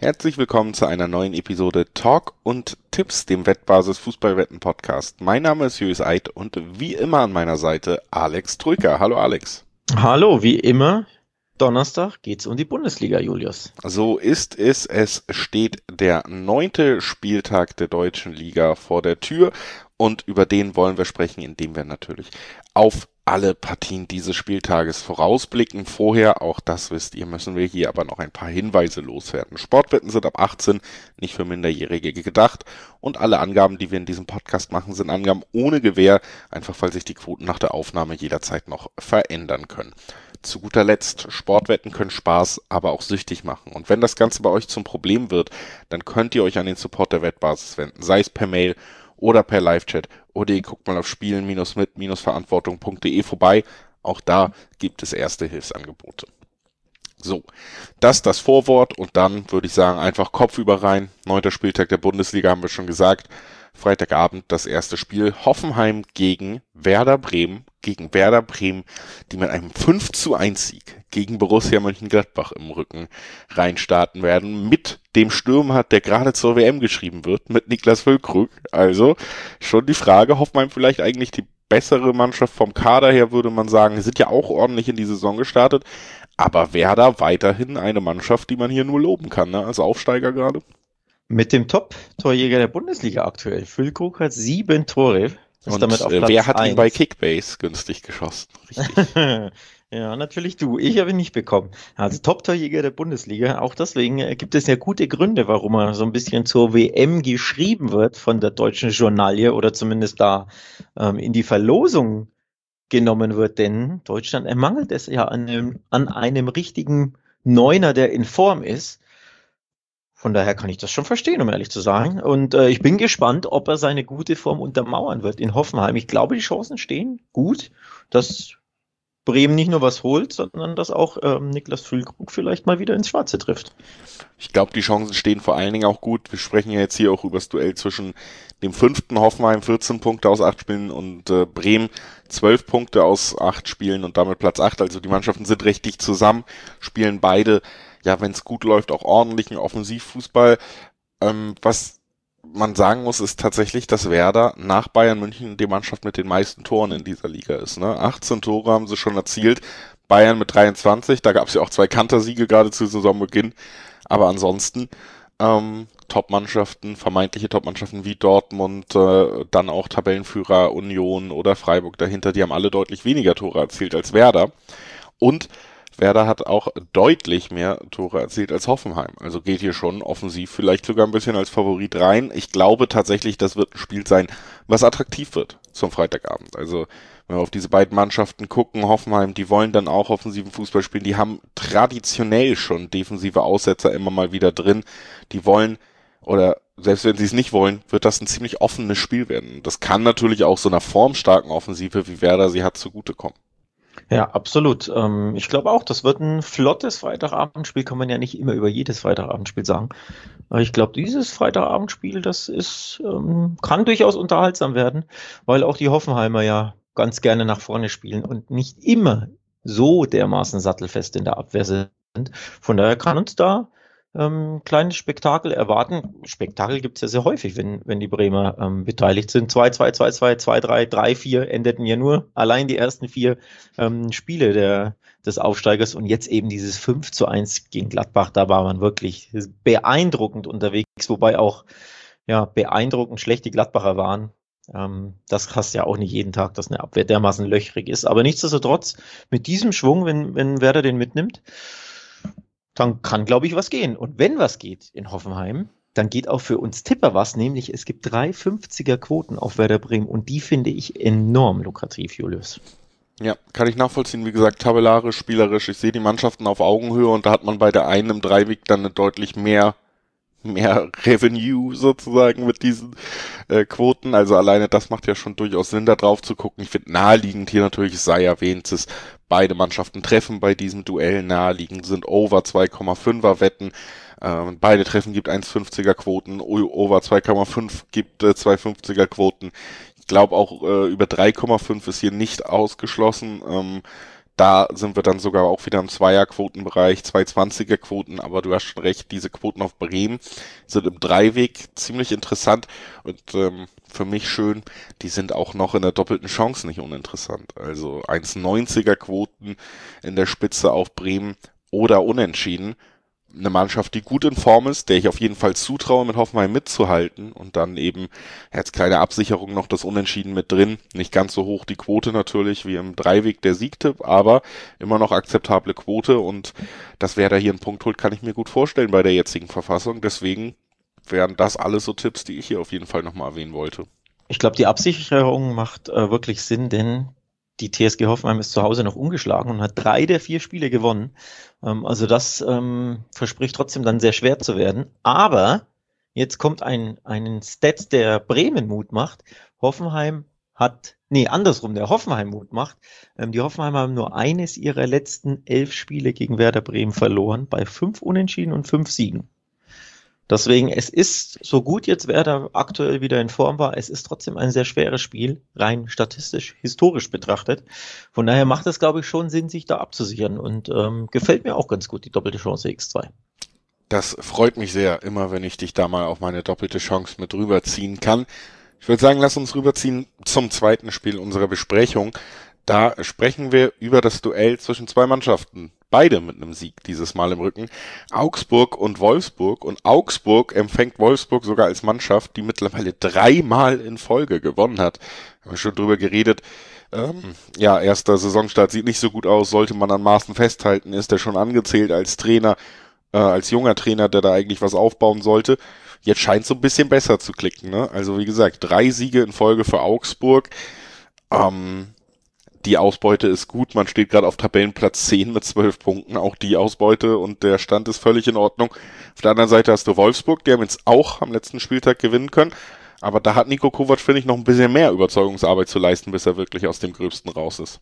Herzlich willkommen zu einer neuen Episode Talk und Tipps, dem Wettbasis Fußballwetten Podcast. Mein Name ist Julius Eid und wie immer an meiner Seite Alex Trücker. Hallo Alex. Hallo, wie immer, Donnerstag geht's um die Bundesliga, Julius. So ist es. Es steht der 9. Spieltag der deutschen Liga vor der Tür und über den wollen wir sprechen, indem wir natürlich auf alle Partien dieses Spieltages vorausblicken. Vorher, auch das wisst ihr, müssen wir hier aber noch ein paar Hinweise loswerden. Sportwetten sind ab 18, nicht für Minderjährige gedacht und alle Angaben, die wir in diesem Podcast machen, sind Angaben ohne Gewähr, einfach weil sich die Quoten nach der Aufnahme jederzeit noch verändern können. Zu guter Letzt, Sportwetten können Spaß, aber auch süchtig machen. Und wenn das Ganze bei euch zum Problem wird, dann könnt ihr euch an den Support der Wettbasis wenden, sei es per Mail oder per Live-Chat. Oder ihr guckt mal auf spielen-mit-verantwortung.de vorbei. Auch da gibt es erste Hilfsangebote. So, das Vorwort und dann würde ich sagen, einfach kopfüber rein. 9. Spieltag der Bundesliga haben wir schon gesagt. Freitagabend das erste Spiel. Hoffenheim gegen Werder Bremen. Die mit einem 5:1 Sieg gegen Borussia Mönchengladbach im Rücken reinstarten werden. Mit dem Stürmer, der gerade zur WM geschrieben wird, mit Niklas Füllkrug. Also schon die Frage, Hoffenheim vielleicht eigentlich die bessere Mannschaft vom Kader her, würde man sagen. Sind ja auch ordentlich in die Saison gestartet. Aber Werder weiterhin eine Mannschaft, die man hier nur loben kann, ne? Als Aufsteiger gerade. Mit dem Top-Torjäger der Bundesliga aktuell. Füllkrug hat 7 Tore. Und damit auf Platz wer hat 1. ihn bei Kickbase günstig geschossen? Richtig. Ja, natürlich du. Ich habe ihn nicht bekommen. Also Top-Torjäger der Bundesliga. Auch deswegen gibt es ja gute Gründe, warum er so ein bisschen zur WM geschrieben wird von der deutschen Journalie oder zumindest da in die Verlosung genommen wird. Denn Deutschland ermangelt es ja an einem richtigen Neuner, der in Form ist. Von daher kann ich das schon verstehen, um ehrlich zu sein. Und ich bin gespannt, ob er seine gute Form untermauern wird in Hoffenheim. Ich glaube, die Chancen stehen gut, dass Bremen nicht nur was holt, sondern dass auch Niklas Füllkrug vielleicht mal wieder ins Schwarze trifft. Ich glaube, die Chancen stehen vor allen Dingen auch gut. Wir sprechen ja jetzt hier auch über das Duell zwischen dem 5. Hoffenheim, 14 Punkte aus 8 Spielen und Bremen 12 Punkte aus 8 Spielen und damit Platz 8. Also die Mannschaften sind recht dicht zusammen, spielen beide, ja, wenn es gut läuft, auch ordentlichen Offensivfußball. Was man sagen muss, ist tatsächlich, dass Werder nach Bayern München die Mannschaft mit den meisten Toren in dieser Liga ist. Ne? 18 Tore haben sie schon erzielt, Bayern mit 23, da gab es ja auch 2 Kantersiege gerade zu Saisonbeginn, aber ansonsten Top-Mannschaften, vermeintliche Top-Mannschaften wie Dortmund, dann auch Tabellenführer Union oder Freiburg dahinter, die haben alle deutlich weniger Tore erzielt als Werder und Werder hat auch deutlich mehr Tore erzielt als Hoffenheim. Also geht hier schon offensiv vielleicht sogar ein bisschen als Favorit rein. Ich glaube tatsächlich, das wird ein Spiel sein, was attraktiv wird zum Freitagabend. Also wenn wir auf diese beiden Mannschaften gucken, Hoffenheim, die wollen dann auch offensiven Fußball spielen. Die haben traditionell schon defensive Aussetzer immer mal wieder drin. Die wollen, oder selbst wenn sie es nicht wollen, wird das ein ziemlich offenes Spiel werden. Das kann natürlich auch so einer formstarken Offensive, wie Werder sie hat, zugutekommen. Ja, absolut. Ich glaube auch, das wird ein flottes Freitagabendspiel, kann man ja nicht immer über jedes Freitagabendspiel sagen. Aber ich glaube, dieses Freitagabendspiel, das ist, kann durchaus unterhaltsam werden, weil auch die Hoffenheimer ja ganz gerne nach vorne spielen und nicht immer so dermaßen sattelfest in der Abwehr sind. Von daher kann uns da kleines Spektakel erwarten. Spektakel gibt es ja sehr häufig, wenn die Bremer beteiligt sind. 2-2, 2-2, 2-3, 3-4 endeten ja nur allein die ersten 4 Spiele des Aufsteigers und jetzt eben dieses 5-1 gegen Gladbach. Da war man wirklich beeindruckend unterwegs, wobei auch ja beeindruckend schlecht die Gladbacher waren. Das hast ja auch nicht jeden Tag, dass eine Abwehr dermaßen löchrig ist. Aber nichtsdestotrotz, mit diesem Schwung, wenn Werder den mitnimmt, dann kann, glaube ich, was gehen. Und wenn was geht in Hoffenheim, dann geht auch für uns Tipper was, nämlich es gibt 3,50er Quoten auf Werder Bremen und die finde ich enorm lukrativ, Julius. Ja, kann ich nachvollziehen. Wie gesagt, tabellarisch, spielerisch. Ich sehe die Mannschaften auf Augenhöhe und da hat man bei der einen im Dreiweg dann eine deutlich mehr Revenue sozusagen mit diesen Quoten. Also alleine das macht ja schon durchaus Sinn, da drauf zu gucken. Ich finde naheliegend hier natürlich, es sei erwähnt, dass beide Mannschaften treffen bei diesem Duell. Naheliegend sind Over 2,5er Wetten. Beide Treffen gibt 1,50er Quoten. Over 2,5 gibt 2,50er Quoten. Ich glaube auch über 3,5 ist hier nicht ausgeschlossen. Da sind wir dann sogar auch wieder im Zweierquotenbereich, 220er-Quoten, aber du hast schon recht, diese Quoten auf Bremen sind im Dreiweg ziemlich interessant und für mich schön, die sind auch noch in der doppelten Chance nicht uninteressant. Also 1,90er-Quoten in der Spitze auf Bremen oder unentschieden. Eine Mannschaft, die gut in Form ist, der ich auf jeden Fall zutraue, mit Hoffenheim mitzuhalten und dann eben jetzt kleine Absicherung noch das Unentschieden mit drin. Nicht ganz so hoch die Quote natürlich wie im Dreiweg der Siegtipp, aber immer noch akzeptable Quote und dass wer da hier einen Punkt holt, kann ich mir gut vorstellen bei der jetzigen Verfassung. Deswegen wären das alles so Tipps, die ich hier auf jeden Fall nochmal erwähnen wollte. Ich glaube, die Absicherung macht wirklich Sinn, denn die TSG Hoffenheim ist zu Hause noch ungeschlagen und hat 3 der 4 Spiele gewonnen. Also das verspricht trotzdem dann sehr schwer zu werden. Aber jetzt kommt ein Stat, der Bremen Mut macht. Der Hoffenheim Mut macht. Die Hoffenheimer haben nur eines ihrer letzten 11 Spiele gegen Werder Bremen verloren, bei 5 Unentschieden und 5 Siegen. Deswegen, es ist so gut jetzt Werder aktuell wieder in Form war, es ist trotzdem ein sehr schweres Spiel, rein statistisch, historisch betrachtet. Von daher macht es, glaube ich, schon Sinn, sich da abzusichern und gefällt mir auch ganz gut, die doppelte Chance X2. Das freut mich sehr, immer wenn ich dich da mal auf meine doppelte Chance mit rüberziehen kann. Ich würde sagen, lass uns rüberziehen zum zweiten Spiel unserer Besprechung. Da sprechen wir über das Duell zwischen zwei Mannschaften. Beide mit einem Sieg dieses Mal im Rücken. Augsburg und Wolfsburg. Und Augsburg empfängt Wolfsburg sogar als Mannschaft, die mittlerweile 3-mal in Folge gewonnen hat. Haben wir schon drüber geredet. Erster Saisonstart sieht nicht so gut aus. Sollte man an Maaßen festhalten, ist er schon angezählt als Trainer, als junger Trainer, der da eigentlich was aufbauen sollte. Jetzt scheint es so ein bisschen besser zu klicken, ne? Also wie gesagt, 3 Siege in Folge für Augsburg. Die Ausbeute ist gut, man steht gerade auf Tabellenplatz 10 mit 12 Punkten, auch die Ausbeute und der Stand ist völlig in Ordnung. Auf der anderen Seite hast du Wolfsburg, die haben jetzt auch am letzten Spieltag gewinnen können, aber da hat Niko Kovac, finde ich, noch ein bisschen mehr Überzeugungsarbeit zu leisten, bis er wirklich aus dem Gröbsten raus ist.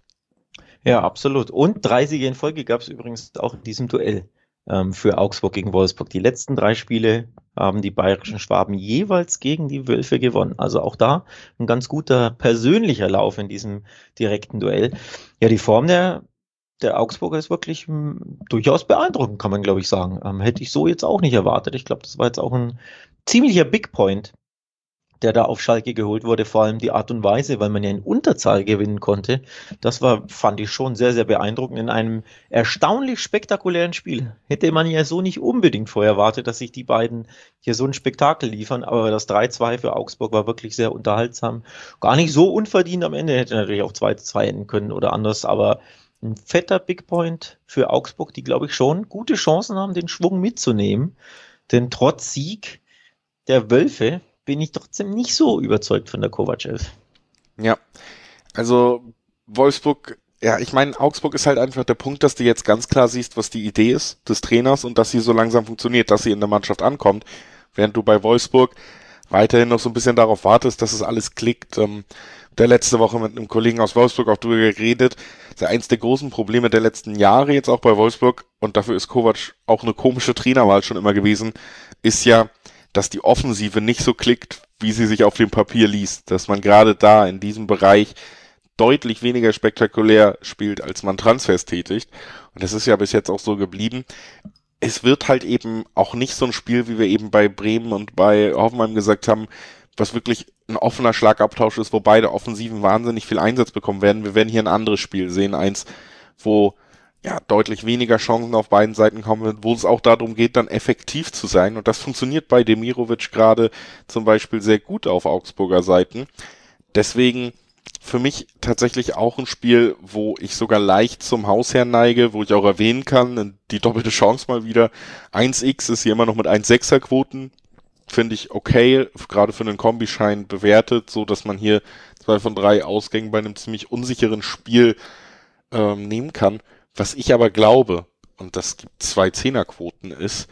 Ja, absolut. Und 3 Siege in Folge gab es übrigens auch in diesem Duell für Augsburg gegen Wolfsburg. Die letzten 3 Spiele haben die bayerischen Schwaben jeweils gegen die Wölfe gewonnen. Also auch da ein ganz guter persönlicher Lauf in diesem direkten Duell. Ja, die Form der Augsburger ist wirklich durchaus beeindruckend, kann man, glaube ich, sagen. Hätte ich so jetzt auch nicht erwartet. Ich glaube, das war jetzt auch ein ziemlicher Big Point, der da auf Schalke geholt wurde, vor allem die Art und Weise, weil man ja in Unterzahl gewinnen konnte. Das war, fand ich schon sehr, sehr beeindruckend in einem erstaunlich spektakulären Spiel. Hätte man ja so nicht unbedingt vorher erwartet, dass sich die beiden hier so ein Spektakel liefern, aber das 3-2 für Augsburg war wirklich sehr unterhaltsam. Gar nicht so unverdient am Ende, hätte natürlich auch 2-2 enden können oder anders, aber ein fetter Big Point für Augsburg, die, glaube ich, schon gute Chancen haben, den Schwung mitzunehmen. Denn trotz Sieg der Wölfe bin ich trotzdem nicht so überzeugt von der Kovac-Elf. Ja, also Wolfsburg, ja, ich meine, Augsburg ist halt einfach der Punkt, dass du jetzt ganz klar siehst, was die Idee ist des Trainers und dass sie so langsam funktioniert, dass sie in der Mannschaft ankommt, während du bei Wolfsburg weiterhin noch so ein bisschen darauf wartest, dass es alles klickt. Der letzte Woche mit einem Kollegen aus Wolfsburg auch drüber geredet, das ist ja eins der großen Probleme der letzten Jahre jetzt auch bei Wolfsburg und dafür ist Kovac auch eine komische Trainerwahl schon immer gewesen, ist ja, dass die Offensive nicht so klickt, wie sie sich auf dem Papier liest. Dass man gerade da in diesem Bereich deutlich weniger spektakulär spielt, als man Transfers tätigt. Und das ist ja bis jetzt auch so geblieben. Es wird halt eben auch nicht so ein Spiel, wie wir eben bei Bremen und bei Hoffenheim gesagt haben, was wirklich ein offener Schlagabtausch ist, wo beide Offensiven wahnsinnig viel Einsatz bekommen werden. Wir werden hier ein anderes Spiel sehen, eins, wo ja deutlich weniger Chancen auf beiden Seiten kommen, wo es auch darum geht, dann effektiv zu sein. Und das funktioniert bei Demirovic gerade zum Beispiel sehr gut auf Augsburger Seiten. Deswegen für mich tatsächlich auch ein Spiel, wo ich sogar leicht zum Hausherrn neige, wo ich auch erwähnen kann, die doppelte Chance mal wieder. 1x ist hier immer noch mit 1,6er Quoten. Finde ich okay, gerade für einen Kombischein bewertet, so dass man hier 2 von 3 Ausgängen bei einem ziemlich unsicheren Spiel nehmen kann. Was ich aber glaube, und das gibt 2 Zehnerquoten, ist,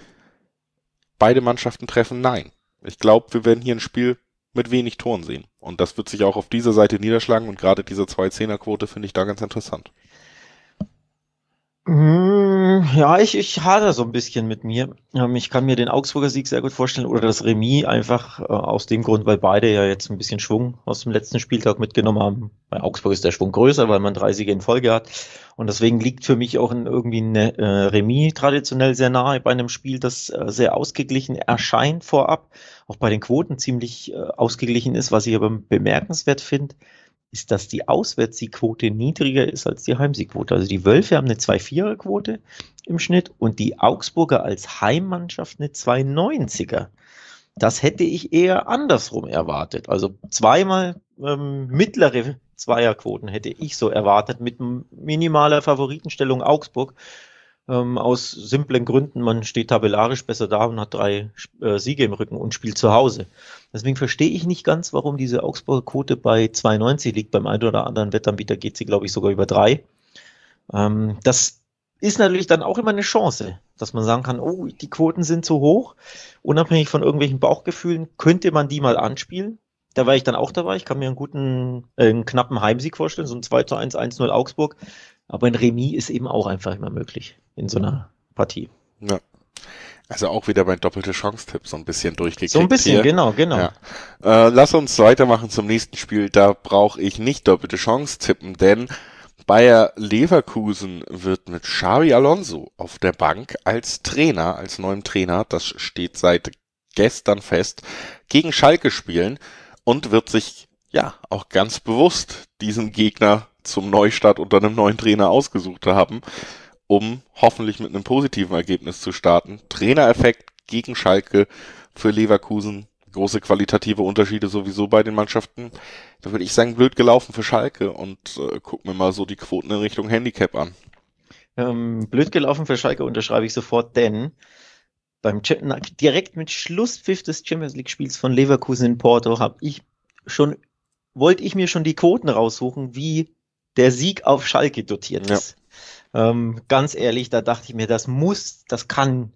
beide Mannschaften treffen nein. Ich glaube, wir werden hier ein Spiel mit wenig Toren sehen. Und das wird sich auch auf dieser Seite niederschlagen. Und gerade diese 2 Zehnerquote finde ich da ganz interessant. Ja, ich hadere so ein bisschen mit mir. Ich kann mir den Augsburger Sieg sehr gut vorstellen oder das Remis einfach aus dem Grund, weil beide ja jetzt ein bisschen Schwung aus dem letzten Spieltag mitgenommen haben. Bei Augsburg ist der Schwung größer, weil man 3 Siege in Folge hat. Und deswegen liegt für mich auch irgendwie ein Remis traditionell sehr nahe bei einem Spiel, das sehr ausgeglichen erscheint vorab. Auch bei den Quoten ziemlich ausgeglichen ist, was ich aber bemerkenswert finde, ist, dass die Auswärtssiegquote niedriger ist als die Heimsiegquote. Also die Wölfe haben eine 2,4er-Quote im Schnitt und die Augsburger als Heimmannschaft eine 2,90er. Das hätte ich eher andersrum erwartet. Also zweimal mittlere Zweierquoten hätte ich so erwartet mit minimaler Favoritenstellung Augsburg. Aus simplen Gründen, man steht tabellarisch besser da und hat 3 Siege im Rücken und spielt zu Hause. Deswegen verstehe ich nicht ganz, warum diese Augsburger Quote bei 2,90 liegt. Beim einen oder anderen Wettanbieter geht sie, glaube ich, sogar über 3. Das ist natürlich dann auch immer eine Chance, dass man sagen kann, oh, die Quoten sind zu hoch. Unabhängig von irgendwelchen Bauchgefühlen könnte man die mal anspielen. Da war ich dann auch dabei. Ich kann mir einen knappen Heimsieg vorstellen, so ein 2:1, 1:0 Augsburg. Aber ein Remis ist eben auch einfach immer möglich in so einer Partie. Ja. Also auch wieder mein doppelte Chance-Tipp so ein bisschen durchgekriegt. So ein bisschen, hier. genau. Ja. Lass uns weitermachen zum nächsten Spiel. Da brauche ich nicht doppelte Chance tippen, denn Bayer Leverkusen wird mit Xabi Alonso auf der Bank als Trainer, als neuem Trainer, das steht seit gestern fest, gegen Schalke spielen und wird sich ja auch ganz bewusst diesen Gegner zum Neustart unter einem neuen Trainer ausgesucht haben, um hoffentlich mit einem positiven Ergebnis zu starten. Trainereffekt gegen Schalke für Leverkusen, große qualitative Unterschiede sowieso bei den Mannschaften. Da würde ich sagen, blöd gelaufen für Schalke und guck mir mal so die Quoten in Richtung Handicap an. Blöd gelaufen für Schalke unterschreibe ich sofort, denn direkt mit Schlusspfiff des Champions League Spiels von Leverkusen in Porto wollte ich mir schon die Quoten raussuchen, wie der Sieg auf Schalke dotiert ist. Ganz ehrlich, da dachte ich mir, das kann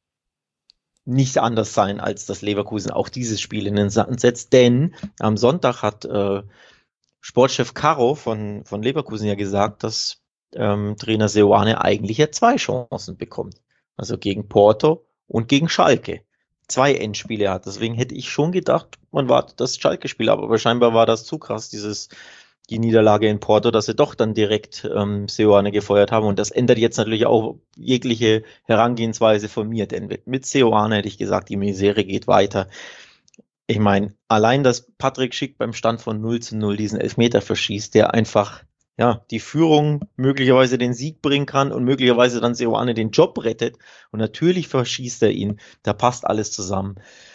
nicht anders sein, als dass Leverkusen auch dieses Spiel in den Sand setzt, denn am Sonntag hat Sportchef Caro von Leverkusen ja gesagt, dass Trainer Seoane eigentlich ja 2 Chancen bekommt. Also gegen Porto und gegen Schalke. 2 Endspiele hat. Deswegen hätte ich schon gedacht, man wartet das Schalke-Spiel ab, aber scheinbar war das zu krass, die Niederlage in Porto, dass sie doch dann direkt Seoane gefeuert haben. Und das ändert jetzt natürlich auch jegliche Herangehensweise von mir, denn mit Seoane hätte ich gesagt, die Misere geht weiter. Ich meine, allein, dass Patrick Schick beim Stand von 0:0 diesen Elfmeter verschießt, der einfach die Führung möglicherweise den Sieg bringen kann und möglicherweise dann Seoane den Job rettet. Und natürlich verschießt er ihn. Da passt alles zusammen.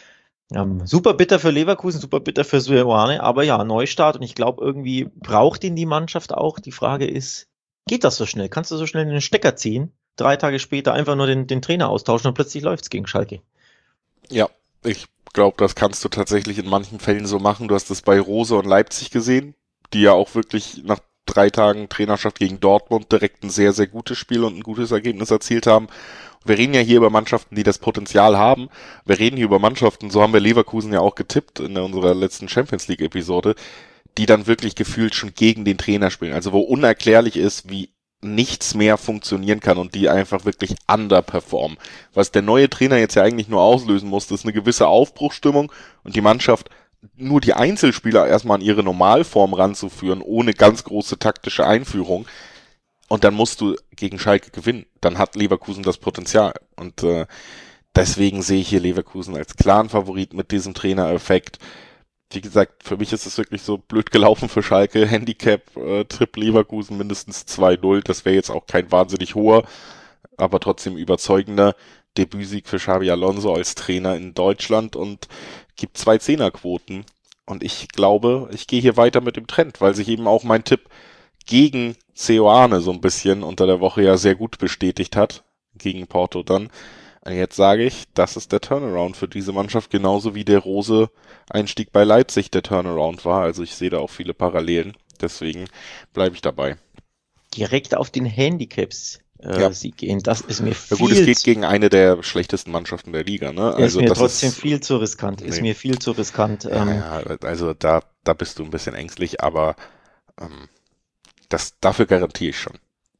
Super bitter für Leverkusen, super bitter für Seoane, aber ja, Neustart und ich glaube, irgendwie braucht ihn die Mannschaft auch. Die Frage ist, geht das so schnell? Kannst du so schnell den Stecker ziehen? 3 Tage später einfach nur den Trainer austauschen und plötzlich läuft's gegen Schalke. Ja, ich glaube, das kannst du tatsächlich in manchen Fällen so machen. Du hast es bei Rose und Leipzig gesehen, die ja auch wirklich nach 3 Tagen Trainerschaft gegen Dortmund direkt ein sehr, sehr gutes Spiel und ein gutes Ergebnis erzielt haben. Wir reden ja hier über Mannschaften, die das Potenzial haben. Wir reden hier über Mannschaften, so haben wir Leverkusen ja auch getippt in unserer letzten Champions League Episode, die dann wirklich gefühlt schon gegen den Trainer spielen. Also wo unerklärlich ist, wie nichts mehr funktionieren kann und die einfach wirklich underperformen. Was der neue Trainer jetzt ja eigentlich nur auslösen muss, ist eine gewisse Aufbruchsstimmung und die Mannschaft nur die Einzelspieler erstmal an ihre Normalform ranzuführen, ohne ganz große taktische Einführung. Und dann musst du gegen Schalke gewinnen. Dann hat Leverkusen das Potenzial. Und deswegen sehe ich hier Leverkusen als klaren Favorit mit diesem Trainereffekt. Wie gesagt, für mich ist es wirklich so blöd gelaufen für Schalke. Handicap, Tipp Leverkusen mindestens 2:0. Das wäre jetzt auch kein wahnsinnig hoher, aber trotzdem überzeugender Debütsieg für Xabi Alonso als Trainer in Deutschland und gibt 2 Zehnerquoten. Und ich glaube, ich gehe hier weiter mit dem Trend, weil sich eben auch mein Tipp gegen Seoane so ein bisschen unter der Woche ja sehr gut bestätigt hat, gegen Porto dann. Und jetzt sage ich, das ist der Turnaround für diese Mannschaft, genauso wie der Rose-Einstieg bei Leipzig der Turnaround war. Also ich sehe da auch viele Parallelen, deswegen bleibe ich dabei. Direkt auf den Handicaps Sieg gehen, das ist mir viel... Ja gut, es geht gegen eine der schlechtesten Mannschaften der Liga, ne? Also ist mir trotzdem viel zu riskant, ist mir viel zu riskant. Ja, also da bist du ein bisschen ängstlich, aber dafür garantiere ich schon.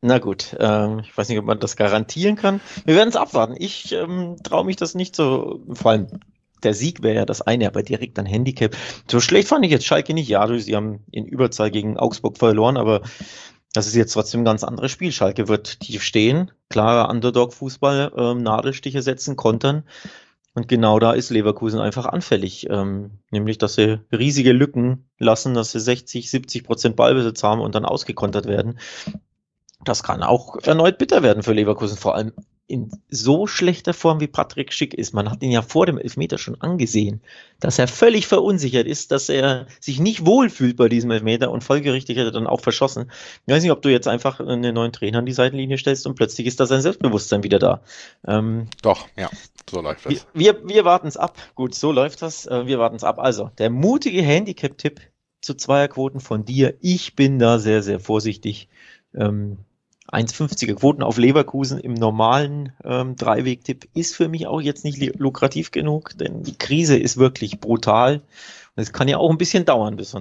Na gut, ich weiß nicht, ob man das garantieren kann. Wir werden es abwarten. Ich traue mich das nicht so, vor allem der Sieg wäre ja das eine, aber direkt ein Handicap. So schlecht fand ich jetzt Schalke nicht. Ja, sie haben in Überzahl gegen Augsburg verloren, aber das ist jetzt trotzdem ein ganz anderes Spiel. Schalke wird tief stehen, klarer Underdog-Fußball, Nadelstiche setzen, kontern. Und genau da ist Leverkusen einfach anfällig. Nämlich, dass sie riesige Lücken lassen, dass sie 60-70% Ballbesitz haben und dann ausgekontert werden. Das kann auch erneut bitter werden für Leverkusen, vor allem in so schlechter Form wie Patrick Schick ist. Man hat ihn ja vor dem Elfmeter schon angesehen, dass er völlig verunsichert ist, dass er sich nicht wohlfühlt bei diesem Elfmeter und folgerichtig hat er dann auch verschossen. Ich weiß nicht, ob du jetzt einfach einen neuen Trainer an die Seitenlinie stellst und plötzlich ist da sein Selbstbewusstsein wieder da. Doch, ja, so läuft das. Wir warten es ab. Gut, so läuft das. Wir warten es ab. Also, der mutige Handicap-Tipp zu Zweierquoten von dir. Ich bin da sehr, sehr vorsichtig. 1,50er Quoten auf Leverkusen im normalen Dreiweg-Tipp ist für mich auch jetzt nicht lukrativ genug, denn die Krise ist wirklich brutal. Und es kann ja auch ein bisschen dauern, bis so ein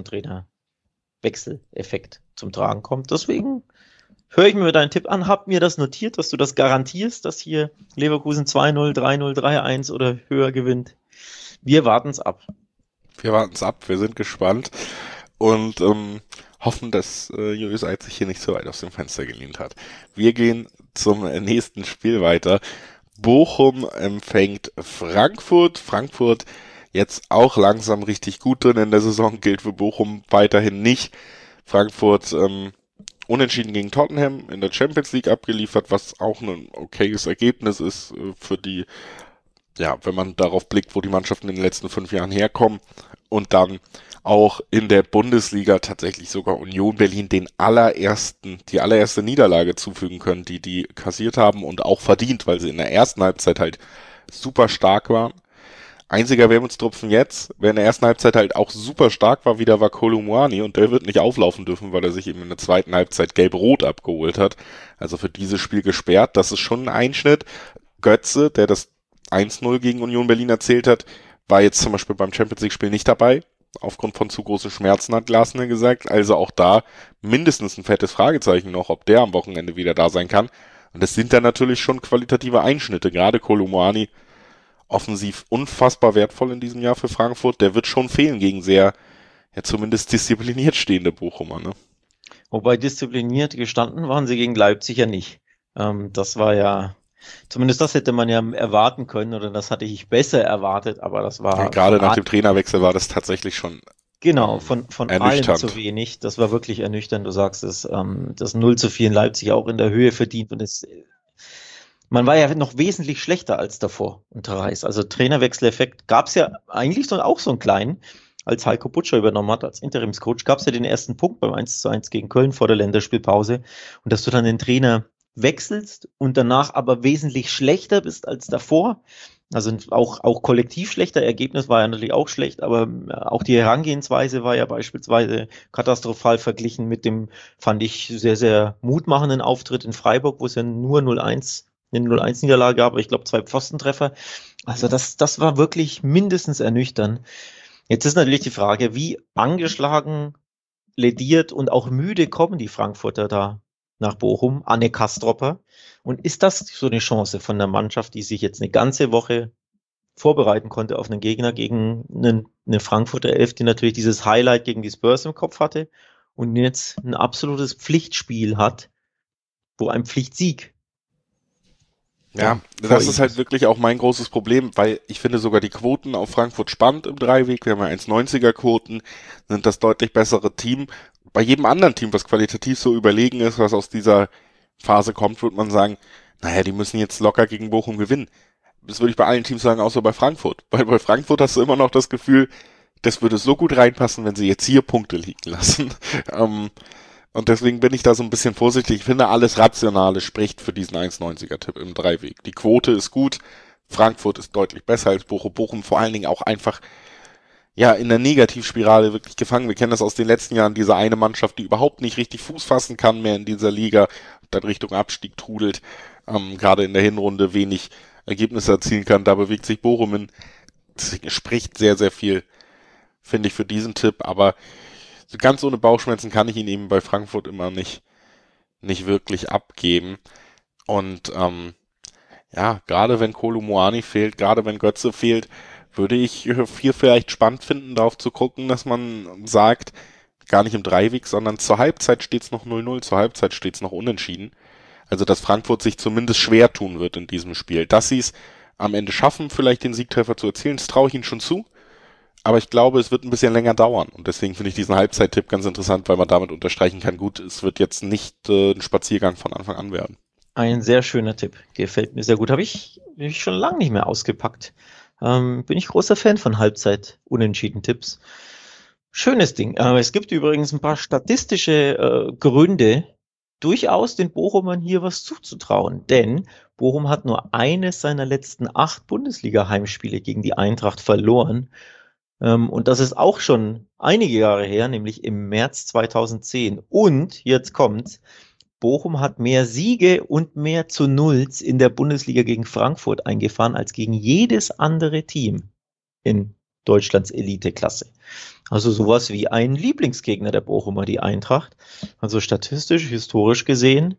Trainerwechseleffekt zum Tragen kommt. Deswegen höre ich mir deinen Tipp an, hab mir das notiert, dass du das garantierst, dass hier Leverkusen 2-0, 3-0, 3-1 oder höher gewinnt. Wir warten es ab. Wir sind gespannt und hoffen, dass Julius Eid sich hier nicht so weit aus dem Fenster gelehnt hat. Wir gehen zum nächsten Spiel weiter. Bochum empfängt Frankfurt. Frankfurt jetzt auch langsam richtig gut drin in der Saison, gilt für Bochum weiterhin nicht. Frankfurt unentschieden gegen Tottenham in der Champions League abgeliefert, was auch ein okayes Ergebnis ist für die, ja, wenn man darauf blickt, wo die Mannschaften in den letzten 5 Jahren herkommen. Und dann auch in der Bundesliga tatsächlich sogar Union Berlin die allererste Niederlage zufügen können, die kassiert haben und auch verdient, weil sie in der ersten Halbzeit halt super stark waren. Einziger Wermutstropfen jetzt, wer in der ersten Halbzeit halt auch super stark war, wieder war Kolo Muani und der wird nicht auflaufen dürfen, weil er sich eben in der zweiten Halbzeit gelb-rot abgeholt hat. Also für dieses Spiel gesperrt, das ist schon ein Einschnitt. Götze, der das 1-0 gegen Union Berlin erzählt hat, war jetzt zum Beispiel beim Champions League Spiel nicht dabei. Aufgrund von zu großen Schmerzen, hat Glasner gesagt. Also auch da mindestens ein fettes Fragezeichen noch, ob der am Wochenende wieder da sein kann. Und das sind dann natürlich schon qualitative Einschnitte. Gerade Kolo Muani, offensiv unfassbar wertvoll in diesem Jahr für Frankfurt. Der wird schon fehlen gegen sehr, ja zumindest diszipliniert stehende Bochumer. Ne? Wobei diszipliniert gestanden waren sie gegen Leipzig ja nicht. Das war ja... Zumindest das hätte man ja erwarten können oder das hatte ich besser erwartet, aber das war... Ja, gerade nach dem Trainerwechsel war das tatsächlich schon genau, von allen zu wenig. Das war wirklich ernüchternd. Du sagst es, das 0-4 in Leipzig auch in der Höhe verdient und man war ja noch wesentlich schlechter als davor unter Reis. Also Trainerwechseleffekt gab es ja eigentlich auch so einen kleinen. Als Heiko Butscher übernommen hat, als Interimscoach, gab es ja den ersten Punkt beim 1:1 gegen Köln vor der Länderspielpause und dass du dann den Trainer wechselst und danach aber wesentlich schlechter bist als davor. Also auch kollektiv schlechter. Ergebnis war ja natürlich auch schlecht, aber auch die Herangehensweise war ja beispielsweise katastrophal verglichen mit dem, fand ich, sehr, sehr mutmachenden Auftritt in Freiburg, wo es ja nur 0-1, eine 0-1-Niederlage gab, aber ich glaube 2 Pfostentreffer. Also das war wirklich mindestens ernüchternd. Jetzt ist natürlich die Frage, wie angeschlagen, lediert und auch müde kommen die Frankfurter da nach Bochum, Anne Kastropper. Und ist das so eine Chance von der Mannschaft, die sich jetzt eine ganze Woche vorbereiten konnte auf einen Gegner gegen eine Frankfurter Elf, die natürlich dieses Highlight gegen die Spurs im Kopf hatte und jetzt ein absolutes Pflichtspiel hat, wo ein Pflichtsieg. Ja, das ist halt wirklich auch mein großes Problem, weil ich finde sogar die Quoten auf Frankfurt spannend im Dreiweg. Wir haben ja 1,90er Quoten, sind das deutlich bessere Team. Bei jedem anderen Team, was qualitativ so überlegen ist, was aus dieser Phase kommt, würde man sagen, naja, die müssen jetzt locker gegen Bochum gewinnen. Das würde ich bei allen Teams sagen, außer bei Frankfurt. Weil bei Frankfurt hast du immer noch das Gefühl, das würde so gut reinpassen, wenn sie jetzt hier Punkte liegen lassen. Und deswegen bin ich da so ein bisschen vorsichtig. Ich finde, alles Rationale spricht für diesen 1,90er-Tipp im Dreiweg. Die Quote ist gut, Frankfurt ist deutlich besser als Bochum. Bochum vor allen Dingen auch einfach ja in der Negativspirale wirklich gefangen. Wir kennen das aus den letzten Jahren, diese eine Mannschaft, die überhaupt nicht richtig Fuß fassen kann mehr in dieser Liga, dann Richtung Abstieg trudelt, gerade in der Hinrunde wenig Ergebnisse erzielen kann. Da bewegt sich Bochum hin. Deswegen spricht sehr, sehr viel, finde ich, für diesen Tipp. Aber so ganz ohne Bauchschmerzen kann ich ihn eben bei Frankfurt immer nicht nicht wirklich abgeben. Und ja, gerade wenn Kolo Muani fehlt, gerade wenn Götze fehlt, würde ich hier vielleicht spannend finden, darauf zu gucken, dass man sagt, gar nicht im Dreiweg, sondern zur Halbzeit steht's noch 0-0, zur Halbzeit steht's noch unentschieden. Also, dass Frankfurt sich zumindest schwer tun wird in diesem Spiel. Dass sie es am Ende schaffen, vielleicht den Siegtreffer zu erzielen, das traue ich ihnen schon zu. Aber ich glaube, es wird ein bisschen länger dauern. Und deswegen finde ich diesen Halbzeittipp ganz interessant, weil man damit unterstreichen kann, gut, es wird jetzt nicht ein Spaziergang von Anfang an werden. Ein sehr schöner Tipp. Gefällt mir sehr gut. Habe ich schon lange nicht mehr ausgepackt. Bin ich großer Fan von Halbzeit-Unentschieden-Tipps. Schönes Ding. Es gibt übrigens ein paar statistische Gründe, durchaus den Bochumern hier was zuzutrauen. Denn Bochum hat nur eines seiner letzten 8 Bundesliga-Heimspiele gegen die Eintracht verloren. Und das ist auch schon einige Jahre her, nämlich im März 2010. Und jetzt kommt's. Bochum hat mehr Siege und mehr zu Nulls in der Bundesliga gegen Frankfurt eingefahren als gegen jedes andere Team in Deutschlands Eliteklasse. Also sowas wie ein Lieblingsgegner der Bochumer, die Eintracht. Also statistisch, historisch gesehen,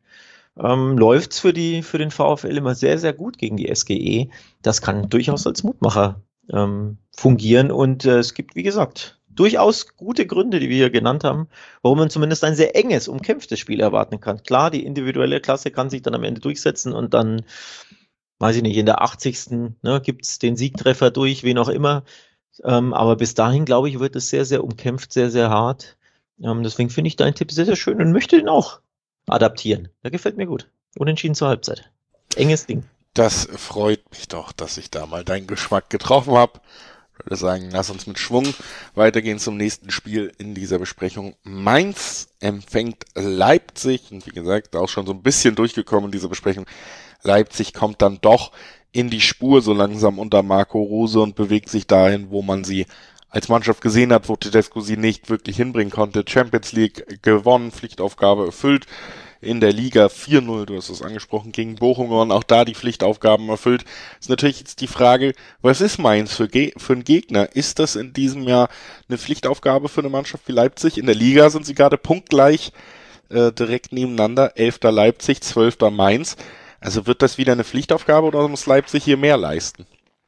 läuft's für den VfL immer sehr, sehr gut gegen die SGE. Das kann durchaus als Mutmacher fungieren und es gibt, wie gesagt, durchaus gute Gründe, die wir hier genannt haben, warum man zumindest ein sehr enges, umkämpftes Spiel erwarten kann. Klar, die individuelle Klasse kann sich dann am Ende durchsetzen und dann, weiß ich nicht, in der 80. Gibt's den Siegtreffer durch, wen auch immer. Aber bis dahin, glaube ich, wird es sehr, sehr umkämpft, sehr, sehr hart. Deswegen finde ich deinen Tipp sehr, sehr schön und möchte den auch adaptieren. Der gefällt mir gut. Unentschieden zur Halbzeit. Enges Ding. Das freut mich doch, dass ich da mal deinen Geschmack getroffen habe. Ich würde sagen, lass uns mit Schwung weitergehen zum nächsten Spiel in dieser Besprechung. Mainz empfängt Leipzig. Und wie gesagt, auch schon so ein bisschen durchgekommen in dieser Besprechung. Leipzig kommt dann doch in die Spur so langsam unter Marco Rose und bewegt sich dahin, wo man sie als Mannschaft gesehen hat, wo Tedesco sie nicht wirklich hinbringen konnte. Champions League gewonnen, Pflichtaufgabe erfüllt. In der Liga 4-0, du hast es angesprochen, gegen Bochum und auch da die Pflichtaufgaben erfüllt. Ist natürlich jetzt die Frage, was ist Mainz für einen Gegner? Ist das in diesem Jahr eine Pflichtaufgabe für eine Mannschaft wie Leipzig? In der Liga sind sie gerade punktgleich, direkt nebeneinander. 11. Leipzig, 12. Mainz. Also wird das wieder eine Pflichtaufgabe oder muss Leipzig hier mehr leisten?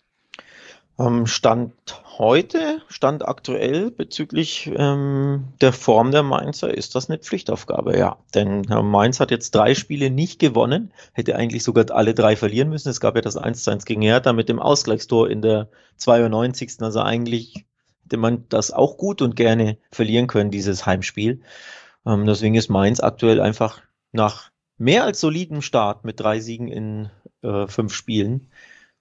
Stand aktuell bezüglich der Form der Mainzer ist das eine Pflichtaufgabe, ja. Denn Mainz hat jetzt 3 Spiele nicht gewonnen, hätte eigentlich sogar alle 3 verlieren müssen. Es gab ja das 1:1 gegen Hertha mit dem Ausgleichstor in der 92. Also eigentlich hätte man das auch gut und gerne verlieren können, dieses Heimspiel. Deswegen ist Mainz aktuell einfach nach mehr als solidem Start mit 3 Siegen in 5 Spielen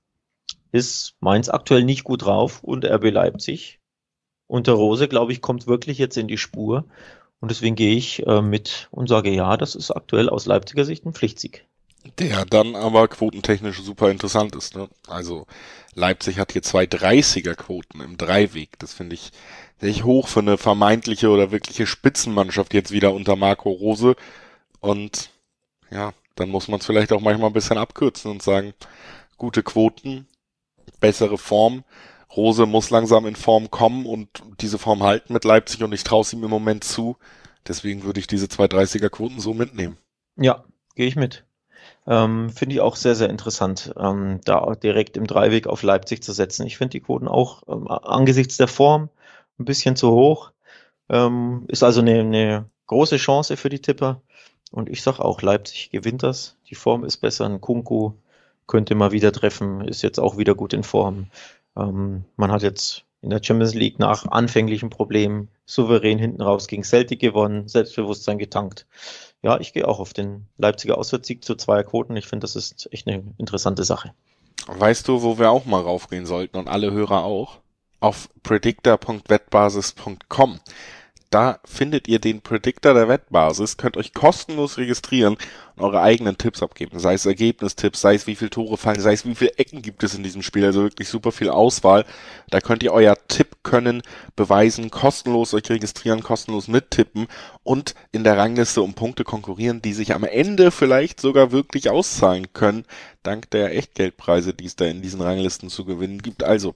ist Mainz aktuell nicht gut drauf und RB Leipzig unter Rose, glaube ich, kommt wirklich jetzt in die Spur und deswegen gehe ich mit und sage, ja, das ist aktuell aus Leipziger Sicht ein Pflichtsieg. Der dann aber quotentechnisch super interessant ist, ne? Also Leipzig hat hier 2 30er-Quoten im Dreiweg. Das finde ich sehr hoch für eine vermeintliche oder wirkliche Spitzenmannschaft jetzt wieder unter Marco Rose und ja, dann muss man es vielleicht auch manchmal ein bisschen abkürzen und sagen, gute Quoten, bessere Form. Rose muss langsam in Form kommen und diese Form halten mit Leipzig und ich traue es ihm im Moment zu. Deswegen würde ich diese 2 30er-Quoten so mitnehmen. Ja, gehe ich mit. Finde ich auch sehr, sehr interessant, da direkt im Dreiweg auf Leipzig zu setzen. Ich finde die Quoten auch angesichts der Form ein bisschen zu hoch. Ist also eine große Chance für die Tipper. Und ich sage auch, Leipzig gewinnt das. Die Form ist besser. Ein Kunku könnte mal wieder treffen, ist jetzt auch wieder gut in Form. Man hat jetzt in der Champions League nach anfänglichen Problemen souverän hinten raus gegen Celtic gewonnen, Selbstbewusstsein getankt. Ja, ich gehe auch auf den Leipziger Auswärtssieg zu 2 Quoten. Ich finde, das ist echt eine interessante Sache. Weißt du, wo wir auch mal raufgehen sollten und alle Hörer auch? Auf predictor.wettbasis.com. Da findet ihr den Predictor der Wettbasis, könnt euch kostenlos registrieren und eure eigenen Tipps abgeben. Sei es Ergebnistipps, sei es wie viele Tore fallen, sei es wie viele Ecken gibt es in diesem Spiel. Also wirklich super viel Auswahl. Da könnt ihr euer Tippkönnen beweisen, kostenlos euch registrieren, kostenlos mittippen und in der Rangliste um Punkte konkurrieren, die sich am Ende vielleicht sogar wirklich auszahlen können, dank der Echtgeldpreise, die es da in diesen Ranglisten zu gewinnen gibt. Also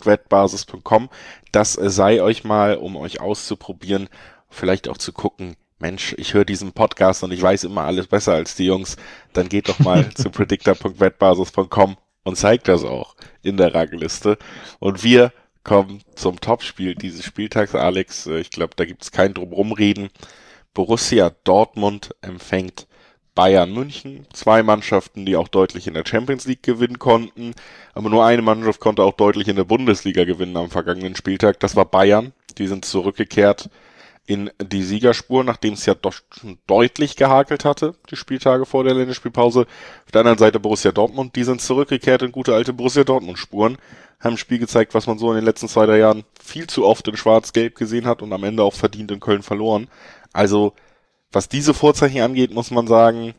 predictor.wettbasis.com. Das sei euch mal, um euch auszuprobieren, vielleicht auch zu gucken, Mensch, ich höre diesen Podcast und ich weiß immer alles besser als die Jungs, dann geht doch mal zu predictor.wettbasis.com und zeigt das auch in der Rangliste. Und wir kommen zum Topspiel dieses Spieltags, Alex. Ich glaube, da gibt es kein Drumrumreden. Borussia Dortmund empfängt Bayern München. 2 Mannschaften, die auch deutlich in der Champions League gewinnen konnten. Aber nur eine Mannschaft konnte auch deutlich in der Bundesliga gewinnen am vergangenen Spieltag. Das war Bayern. Die sind zurückgekehrt in die Siegerspur, nachdem es ja doch schon deutlich gehakelt hatte, die Spieltage vor der Länderspielpause. Auf der anderen Seite Borussia Dortmund, die sind zurückgekehrt in gute alte Borussia Dortmund-Spuren, haben ein Spiel gezeigt, was man so in den letzten 2-3 Jahren viel zu oft in Schwarz-Gelb gesehen hat und am Ende auch verdient in Köln verloren. Also, was diese Vorzeichen angeht, muss man sagen,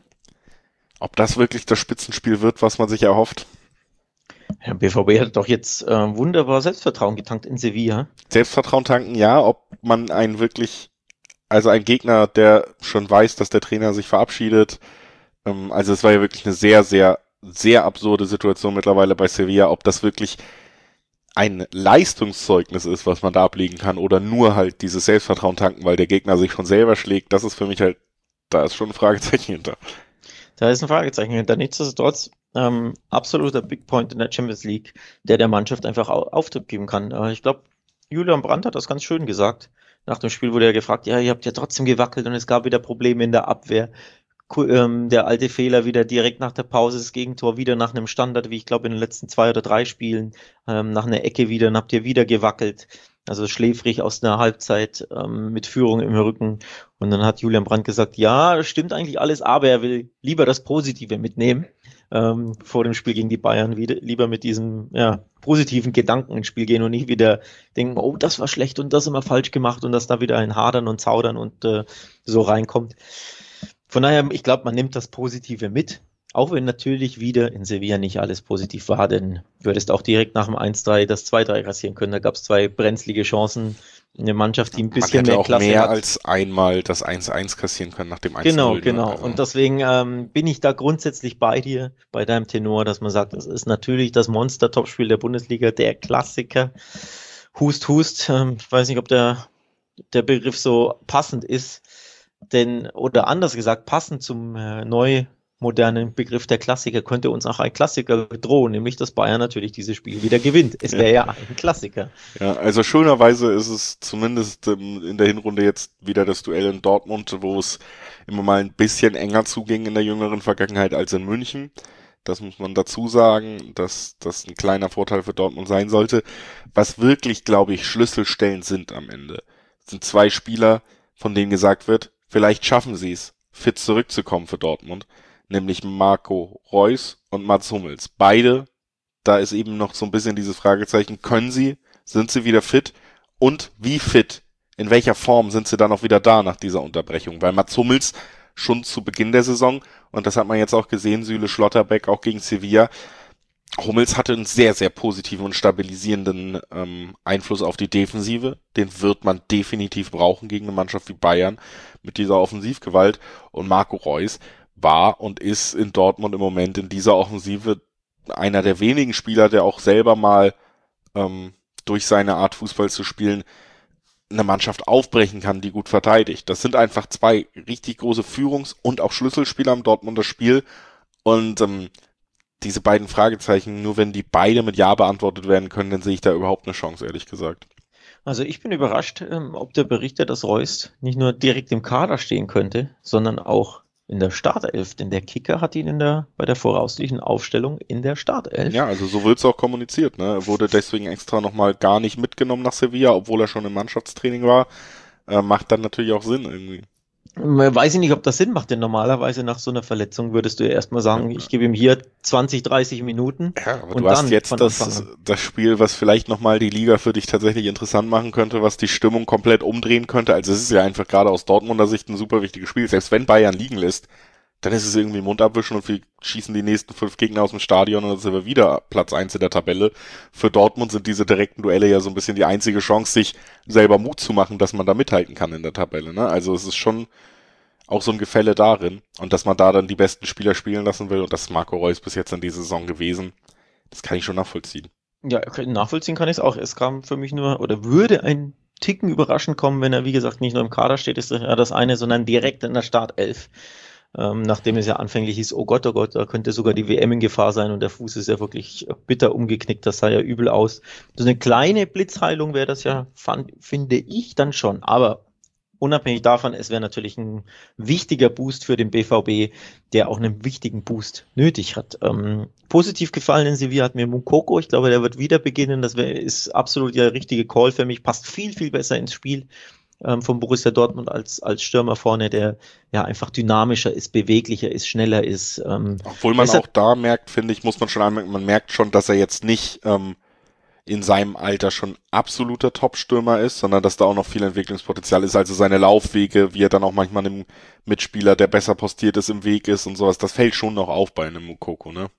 ob das wirklich das Spitzenspiel wird, was man sich erhofft. Ja, BVB hat doch jetzt wunderbar Selbstvertrauen getankt in Sevilla. Selbstvertrauen tanken, ja. Ob man einen wirklich, also ein Gegner, der schon weiß, dass der Trainer sich verabschiedet. Also es war ja wirklich eine sehr, sehr, sehr absurde Situation mittlerweile bei Sevilla. Ob das wirklich ein Leistungszeugnis ist, was man da ablegen kann, oder nur halt dieses Selbstvertrauen tanken, weil der Gegner sich schon selber schlägt, das ist für mich halt, da ist schon ein Fragezeichen hinter. Da ist ein Fragezeichen hinter. Nichtsdestotrotz absoluter Big Point in der Champions League, der Mannschaft einfach Auftrieb geben kann. Ich glaube, Julian Brandt hat das ganz schön gesagt. Nach dem Spiel wurde er gefragt, ja, ihr habt ja trotzdem gewackelt und es gab wieder Probleme in der Abwehr. Der alte Fehler wieder direkt nach der Pause, das Gegentor wieder nach einem Standard, wie ich glaube in den letzten 2 oder 3 Spielen, nach einer Ecke wieder, dann habt ihr wieder gewackelt. Also schläfrig aus einer Halbzeit mit Führung im Rücken. Und dann hat Julian Brandt gesagt, ja, stimmt eigentlich alles, aber er will lieber das Positive mitnehmen. Vor dem Spiel gegen die Bayern lieber mit diesem positiven Gedanken ins Spiel gehen und nicht wieder denken, oh, das war schlecht und das immer falsch gemacht und dass da wieder ein Hadern und Zaudern und so reinkommt. Von daher, ich glaube, man nimmt das Positive mit, auch wenn natürlich wieder in Sevilla nicht alles positiv war, denn du hättest auch direkt nach dem 1-3 das 2-3 kassieren können. Da gab es 2 brenzlige Chancen. Eine Mannschaft, die ein bisschen mehr Klasse hat. Man hätte auch mehr als einmal das 1-1 kassieren können nach dem 1-0. Genau. Also. Und deswegen bin ich da grundsätzlich bei dir, bei deinem Tenor, dass man sagt, das ist natürlich das Monster-Topspiel der Bundesliga, der Klassiker. Hust. Ich weiß nicht, ob der Begriff so passend ist. Oder anders gesagt, passend zum modernen Begriff der Klassiker könnte uns auch ein Klassiker drohen, nämlich dass Bayern natürlich dieses Spiel wieder gewinnt. Es wäre ja ein Klassiker. Ja, also schönerweise ist es zumindest in der Hinrunde jetzt wieder das Duell in Dortmund, wo es immer mal ein bisschen enger zuging in der jüngeren Vergangenheit als in München. Das muss man dazu sagen, dass das ein kleiner Vorteil für Dortmund sein sollte. Was wirklich, glaube ich, Schlüsselstellen sind am Ende, sind 2 Spieler, von denen gesagt wird, vielleicht schaffen sie es, fit zurückzukommen für Dortmund. Nämlich Marco Reus und Mats Hummels. Beide, da ist eben noch so ein bisschen dieses Fragezeichen, können sie, sind sie wieder fit und wie fit, in welcher Form sind sie dann auch wieder da nach dieser Unterbrechung? Weil Mats Hummels schon zu Beginn der Saison, und das hat man jetzt auch gesehen, Süle Schlotterbeck auch gegen Sevilla, Hummels hatte einen sehr, sehr positiven und stabilisierenden Einfluss auf die Defensive. Den wird man definitiv brauchen gegen eine Mannschaft wie Bayern mit dieser Offensivgewalt. Und Marco Reus war und ist in Dortmund im Moment in dieser Offensive einer der wenigen Spieler, der auch selber mal durch seine Art Fußball zu spielen eine Mannschaft aufbrechen kann, die gut verteidigt. Das sind einfach 2 richtig große Führungs- und auch Schlüsselspieler im Dortmunder Spiel und diese beiden Fragezeichen, nur wenn die beide mit Ja beantwortet werden können, dann sehe ich da überhaupt eine Chance, ehrlich gesagt. Also ich bin überrascht, ob der Berichter, dass Reus nicht nur direkt im Kader stehen könnte, sondern auch in der Startelf, denn der Kicker hat ihn bei der voraussichtlichen Aufstellung in der Startelf. Ja, also so wird es auch kommuniziert, ne? Er wurde deswegen extra nochmal gar nicht mitgenommen nach Sevilla, obwohl er schon im Mannschaftstraining war. Macht dann natürlich auch Sinn irgendwie. Weiß ich nicht, ob das Sinn macht, denn normalerweise nach so einer Verletzung würdest du ja erstmal sagen, ich gebe ihm hier 20, 30 Minuten. Ja, aber du hast jetzt das Spiel, was vielleicht nochmal die Liga für dich tatsächlich interessant machen könnte, was die Stimmung komplett umdrehen könnte. Also es ist ja einfach gerade aus Dortmunder Sicht ein super wichtiges Spiel. Selbst wenn Bayern liegen lässt, dann ist es irgendwie Mund abwischen und wir schießen die nächsten 5 Gegner aus dem Stadion und dann sind wir wieder Platz 1 in der Tabelle. Für Dortmund sind diese direkten Duelle ja so ein bisschen die einzige Chance, sich selber Mut zu machen, dass man da mithalten kann in der Tabelle, ne? Also es ist schon auch so ein Gefälle darin und dass man da dann die besten Spieler spielen lassen will und das ist Marco Reus bis jetzt in dieser Saison gewesen. Das kann ich schon nachvollziehen. Ja, nachvollziehen kann ich es auch. Es kam für mich nur, oder würde ein Ticken überraschend kommen, wenn er, wie gesagt, nicht nur im Kader steht, ist ja das eine, sondern direkt in der Startelf. Nachdem es ja anfänglich hieß, oh Gott, da könnte sogar die WM in Gefahr sein und der Fuß ist ja wirklich bitter umgeknickt, das sah ja übel aus. So eine kleine Blitzheilung wäre das ja, finde ich dann schon, aber unabhängig davon, es wäre natürlich ein wichtiger Boost für den BVB, der auch einen wichtigen Boost nötig hat. Positiv gefallen in Sevilla hat mir Moukoko, ich glaube, der wird wieder beginnen, das ist absolut der richtige Call für mich, passt viel, viel besser ins Spiel von Borussia Dortmund als Stürmer vorne, der ja einfach dynamischer ist, beweglicher ist, schneller ist. Obwohl man auch da merkt, finde ich, muss man schon anmerken, man merkt schon, dass er jetzt nicht in seinem Alter schon absoluter Top-Stürmer ist, sondern dass da auch noch viel Entwicklungspotenzial ist, also seine Laufwege, wie er dann auch manchmal einem Mitspieler, der besser postiert ist, im Weg ist und sowas, das fällt schon noch auf bei einem Moukoko, ne?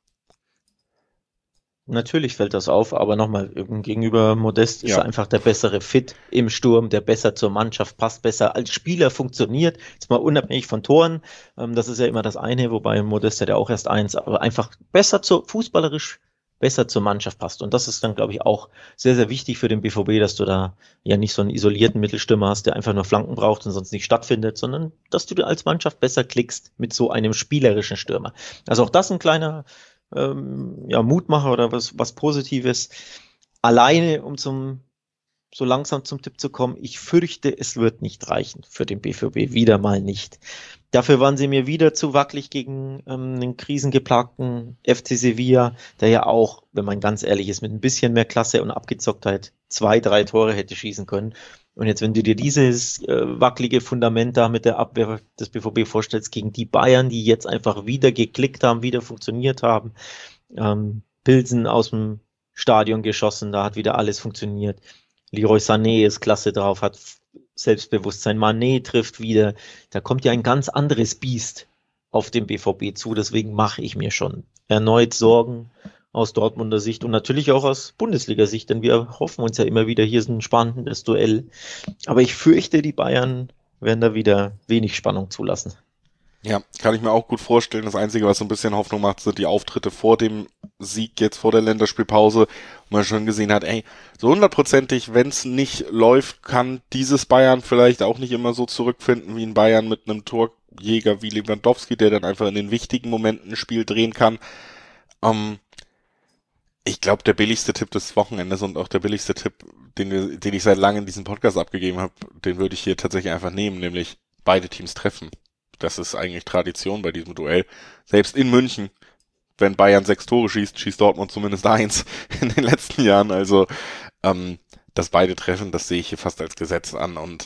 Natürlich fällt das auf, aber nochmal, gegenüber Modest ist er einfach der bessere Fit im Sturm, der besser zur Mannschaft passt, besser als Spieler funktioniert, jetzt mal unabhängig von Toren, das ist ja immer das eine, wobei Modest hat ja auch erst eins, aber einfach fußballerisch besser zur Mannschaft passt und das ist dann, glaube ich, auch sehr, sehr wichtig für den BVB, dass du da ja nicht so einen isolierten Mittelstürmer hast, der einfach nur Flanken braucht und sonst nicht stattfindet, sondern dass du als Mannschaft besser klickst mit so einem spielerischen Stürmer. Also auch das ein kleiner Mutmacher oder was Positives. Alleine, um so langsam zum Tipp zu kommen, ich fürchte, es wird nicht reichen für den BVB, wieder mal nicht. Dafür waren sie mir wieder zu wackelig gegen den krisengeplagten FC Sevilla, der ja auch, wenn man ganz ehrlich ist, mit ein bisschen mehr Klasse und Abgezocktheit 2-3 Tore hätte schießen können. Und jetzt, wenn du dir dieses wackelige Fundament da mit der Abwehr des BVB vorstellst, gegen die Bayern, die jetzt einfach wieder geklickt haben, wieder funktioniert haben, Pilsen aus dem Stadion geschossen, da hat wieder alles funktioniert. Leroy Sané ist klasse drauf, hat Selbstbewusstsein, Mané trifft wieder, da kommt ja ein ganz anderes Biest auf den BVB zu, deswegen mache ich mir schon erneut Sorgen aus Dortmunder Sicht und natürlich auch aus Bundesliga-Sicht, denn wir hoffen uns ja immer wieder, hier ist ein spannendes Duell. Aber ich fürchte, die Bayern werden da wieder wenig Spannung zulassen. Ja, kann ich mir auch gut vorstellen. Das Einzige, was so ein bisschen Hoffnung macht, sind die Auftritte vor dem Sieg, jetzt vor der Länderspielpause, wo man schon gesehen hat, so hundertprozentig, wenn es nicht läuft, kann dieses Bayern vielleicht auch nicht immer so zurückfinden wie ein Bayern mit einem Torjäger wie Lewandowski, der dann einfach in den wichtigen Momenten ein Spiel drehen kann. Ich glaube, der billigste Tipp des Wochenendes und auch der billigste Tipp, den ich seit langem in diesem Podcast abgegeben habe, den würde ich hier tatsächlich einfach nehmen, nämlich beide Teams treffen. Das ist eigentlich Tradition bei diesem Duell. Selbst in München, wenn Bayern 6 Tore schießt, schießt Dortmund zumindest 1 in den letzten Jahren. Also dass beide treffen, das sehe ich hier fast als Gesetz an. Und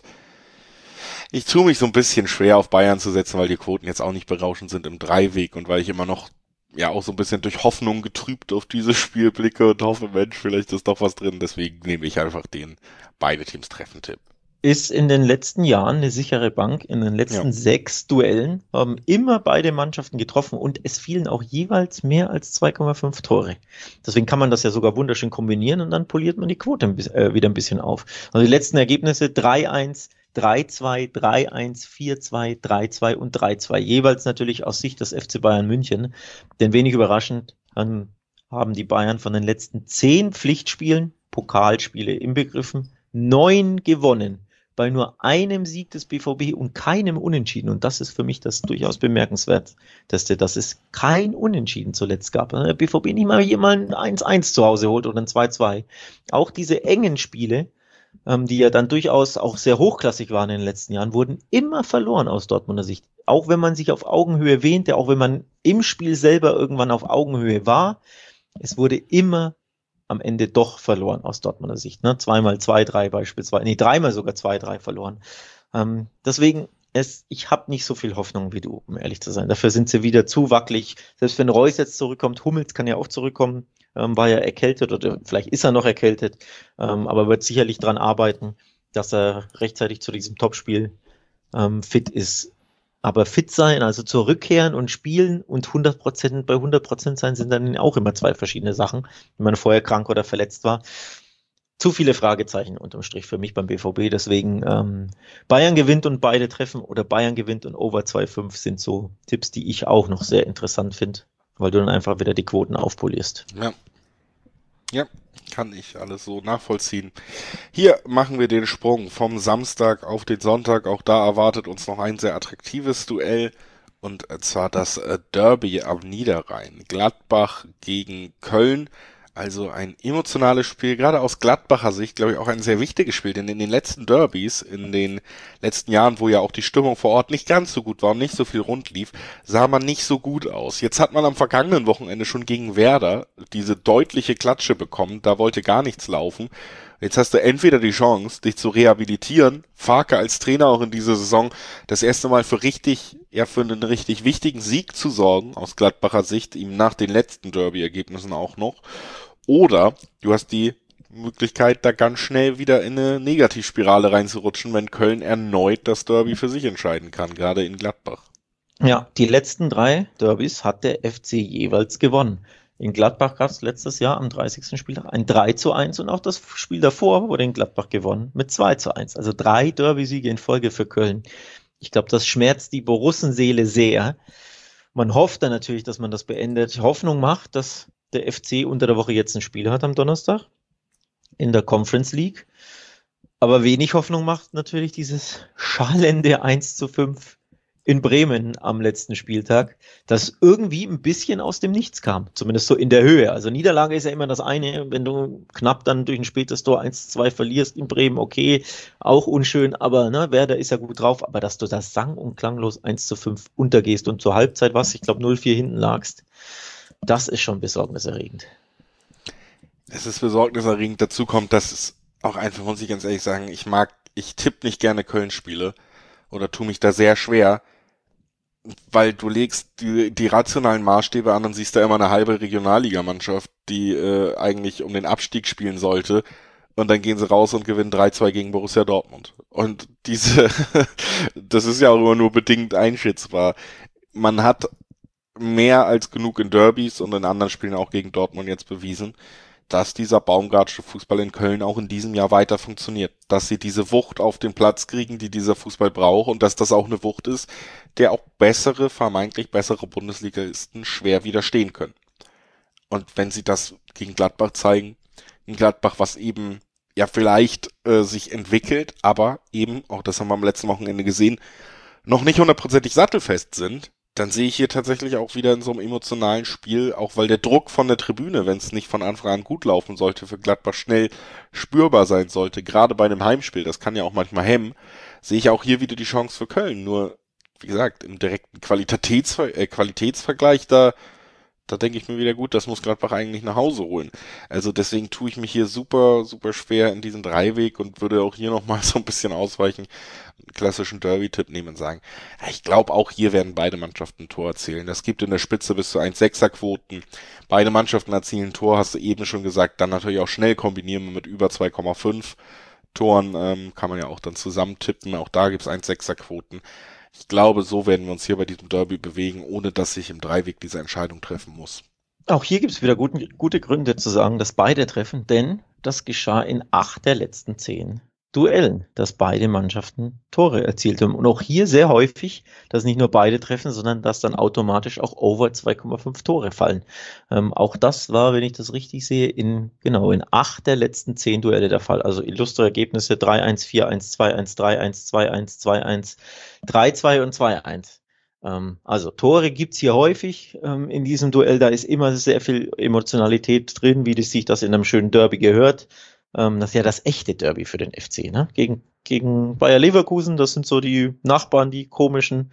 ich tue mich so ein bisschen schwer auf Bayern zu setzen, weil die Quoten jetzt auch nicht berauschend sind im Dreiweg und weil ich immer noch auch so ein bisschen durch Hoffnung getrübt auf dieses Spiel blicke und hoffe, Mensch, vielleicht ist doch was drin. Deswegen nehme ich einfach den beide Teams Treffen-Tipp. Ist in den letzten Jahren eine sichere Bank. In den letzten 6 Duellen haben immer beide Mannschaften getroffen und es fielen auch jeweils mehr als 2,5 Tore. Deswegen kann man das ja sogar wunderschön kombinieren und dann poliert man die Quote wieder ein bisschen auf. Also die letzten Ergebnisse 3-1, 3-2, 3-1, 4-2, 3-2 und 3-2. Jeweils natürlich aus Sicht des FC Bayern München. Denn wenig überraschend haben die Bayern von den letzten 10 Pflichtspielen, Pokalspiele inbegriffen, 9 gewonnen. Bei nur einem Sieg des BVB und keinem Unentschieden. Und das ist für mich das durchaus bemerkenswerteste, dass es kein Unentschieden zuletzt gab. Der BVB nicht mal jemand ein 1-1 zu Hause holt oder ein 2-2. Auch diese engen Spiele, die ja dann durchaus auch sehr hochklassig waren in den letzten Jahren, wurden immer verloren aus Dortmunder Sicht. Auch wenn man sich auf Augenhöhe wähnte, auch wenn man im Spiel selber irgendwann auf Augenhöhe war, es wurde immer am Ende doch verloren aus Dortmunder Sicht. Ne? 2x2-3 beispielsweise, dreimal sogar 2-3 verloren. Deswegen, ich habe nicht so viel Hoffnung wie du, um ehrlich zu sein. Dafür sind sie wieder zu wackelig. Selbst wenn Reus jetzt zurückkommt, Hummels kann ja auch zurückkommen, war ja erkältet oder vielleicht ist er noch erkältet, aber wird sicherlich dran arbeiten, dass er rechtzeitig zu diesem Topspiel fit ist. Aber fit sein, also zurückkehren und spielen und 100% bei 100% sein, sind dann auch immer 2 verschiedene Sachen, wenn man vorher krank oder verletzt war. Zu viele Fragezeichen unterm Strich für mich beim BVB, deswegen Bayern gewinnt und beide treffen oder Bayern gewinnt und over 2,5 sind so Tipps, die ich auch noch sehr interessant finde, weil du dann einfach wieder die Quoten aufpolierst. Ja. Ja, kann ich alles so nachvollziehen. Hier machen wir den Sprung vom Samstag auf den Sonntag. Auch da erwartet uns noch ein sehr attraktives Duell. Und zwar das Derby am Niederrhein. Gladbach gegen Köln. Also ein emotionales Spiel, gerade aus Gladbacher Sicht, glaube ich, auch ein sehr wichtiges Spiel, denn in den letzten Derbys, in den letzten Jahren, wo ja auch die Stimmung vor Ort nicht ganz so gut war und nicht so viel rund lief, sah man nicht so gut aus. Jetzt hat man am vergangenen Wochenende schon gegen Werder diese deutliche Klatsche bekommen, da wollte gar nichts laufen. Jetzt hast du entweder die Chance, dich zu rehabilitieren, Farke als Trainer auch in dieser Saison das erste Mal für für einen richtig wichtigen Sieg zu sorgen, aus Gladbacher Sicht, ihm nach den letzten Derby-Ergebnissen auch noch. Oder du hast die Möglichkeit, da ganz schnell wieder in eine Negativspirale reinzurutschen, wenn Köln erneut das Derby für sich entscheiden kann, gerade in Gladbach. Ja, die letzten 3 Derbys hat der FC jeweils gewonnen. In Gladbach gab es letztes Jahr am 30. Spieltag ein 3:1 und auch das Spiel davor wurde in Gladbach gewonnen mit 2:1. Also 3 Derby-Siege in Folge für Köln. Ich glaube, das schmerzt die Borussenseele sehr. Man hofft dann natürlich, dass man das beendet. Hoffnung macht, dass der FC unter der Woche jetzt ein Spiel hat am Donnerstag in der Conference League. Aber wenig Hoffnung macht natürlich dieses schallende 1:5 in Bremen am letzten Spieltag, das irgendwie ein bisschen aus dem Nichts kam, zumindest so in der Höhe. Also Niederlage ist ja immer das eine, wenn du knapp dann durch ein spätes Tor 1:2 verlierst in Bremen, okay, auch unschön, aber ne, Werder ist ja gut drauf, aber dass du das sang- und klanglos 1:5 untergehst und zur Halbzeit was, ich glaube 0:4 hinten lagst, das ist schon besorgniserregend. Es ist besorgniserregend. Dazu kommt, dass es auch einfach, muss ich ganz ehrlich sagen, ich tippe nicht gerne Köln-Spiele oder tue mich da sehr schwer, weil du legst die rationalen Maßstäbe an und siehst da immer eine halbe Regionalligamannschaft, die eigentlich um den Abstieg spielen sollte. Und dann gehen sie raus und gewinnen 3:2 gegen Borussia Dortmund. Und das ist ja auch immer nur bedingt einschätzbar. Man hat mehr als genug in Derbys und in anderen Spielen auch gegen Dortmund jetzt bewiesen, dass dieser Baumgartsche Fußball in Köln auch in diesem Jahr weiter funktioniert. Dass sie diese Wucht auf den Platz kriegen, die dieser Fußball braucht und dass das auch eine Wucht ist, der auch vermeintlich bessere Bundesligisten schwer widerstehen können. Und wenn sie das gegen Gladbach zeigen, in Gladbach, was eben ja vielleicht sich entwickelt, aber eben, auch das haben wir am letzten Wochenende gesehen, noch nicht hundertprozentig sattelfest sind, dann sehe ich hier tatsächlich auch wieder in so einem emotionalen Spiel, auch weil der Druck von der Tribüne, wenn es nicht von Anfang an gut laufen sollte, für Gladbach schnell spürbar sein sollte, gerade bei einem Heimspiel, das kann ja auch manchmal hemmen, sehe ich auch hier wieder die Chance für Köln. Nur, wie gesagt, im direkten Qualitätsvergleich, da denke ich mir wieder gut, das muss Gladbach eigentlich nach Hause holen. Also deswegen tue ich mich hier super, super schwer in diesem Dreiweg und würde auch hier nochmal so ein bisschen ausweichen, einen klassischen Derby-Tipp nehmen und sagen, ja, ich glaube auch hier werden beide Mannschaften ein Tor erzielen. Das gibt in der Spitze bis zu 1,6er Quoten. Beide Mannschaften erzielen ein Tor, hast du eben schon gesagt, dann natürlich auch schnell kombinieren mit über 2,5 Toren, kann man ja auch dann zusammen tippen. Auch da gibt's 1,6er Quoten. Ich glaube, so werden wir uns hier bei diesem Derby bewegen, ohne dass sich im Dreiweg diese Entscheidung treffen muss. Auch hier gibt es wieder gute Gründe zu sagen, dass beide treffen, denn das geschah in 8 der letzten 10 Duellen, dass beide Mannschaften Tore erzielt haben. Und auch hier sehr häufig, dass nicht nur beide treffen, sondern dass dann automatisch auch over 2,5 Tore fallen. Auch das war, wenn ich das richtig sehe, in 8 der letzten 10 Duelle der Fall. Also illustre Ergebnisse 3:1, 4:1, 2:1, 3:1, 2:1, 2:1, 3:2 und 2:1. Also Tore gibt's hier häufig in diesem Duell. Da ist immer sehr viel Emotionalität drin, wie sich das in einem schönen Derby gehört. Das ist ja das echte Derby für den FC, ne? Gegen Bayer Leverkusen, das sind so die Nachbarn, die komischen.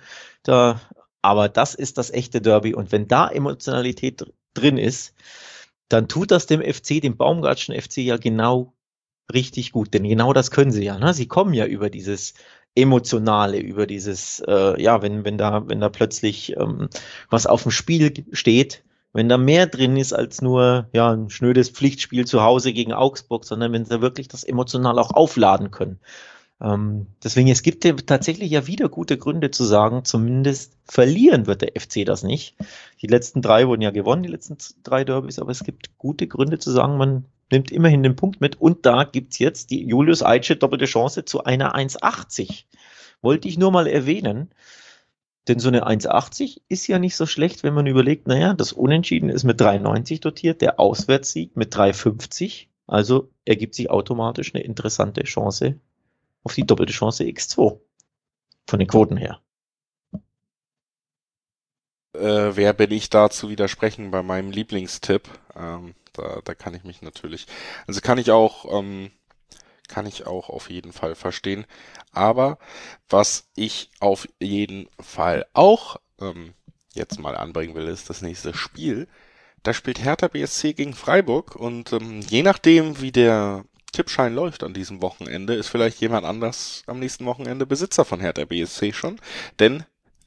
Aber das ist das echte Derby. Und wenn da Emotionalität drin ist, dann tut das dem FC, dem Baumgartschen FC ja genau richtig gut. Denn genau das können sie ja, ne? Sie kommen ja über dieses Emotionale, über dieses, wenn da plötzlich was auf dem Spiel steht, wenn da mehr drin ist als nur ein schnödes Pflichtspiel zu Hause gegen Augsburg, sondern wenn sie wirklich das emotional auch aufladen können. Deswegen, es gibt ja tatsächlich ja wieder gute Gründe zu sagen, zumindest verlieren wird der FC das nicht. Die letzten 3 wurden ja gewonnen, die letzten 3 Derbys, aber es gibt gute Gründe zu sagen, man nimmt immerhin den Punkt mit. Und da gibt's jetzt die Julius Eiche doppelte Chance zu einer 1,80. Wollte ich nur mal erwähnen. Denn so eine 1,80 ist ja nicht so schlecht, wenn man überlegt, naja, das Unentschieden ist mit 3,90 dotiert, der Auswärtssieg mit 3,50. Also ergibt sich automatisch eine interessante Chance auf die doppelte Chance X2 von den Quoten her. Wer bin ich da zu widersprechen bei meinem Lieblingstipp? Da kann ich mich natürlich, also kann ich auch auf jeden Fall verstehen. Aber was ich auf jeden Fall auch jetzt mal anbringen will, ist das nächste Spiel. Da spielt Hertha BSC gegen Freiburg und je nachdem, wie der Tippschein läuft an diesem Wochenende, ist vielleicht jemand anders am nächsten Wochenende Besitzer von Hertha BSC schon, denn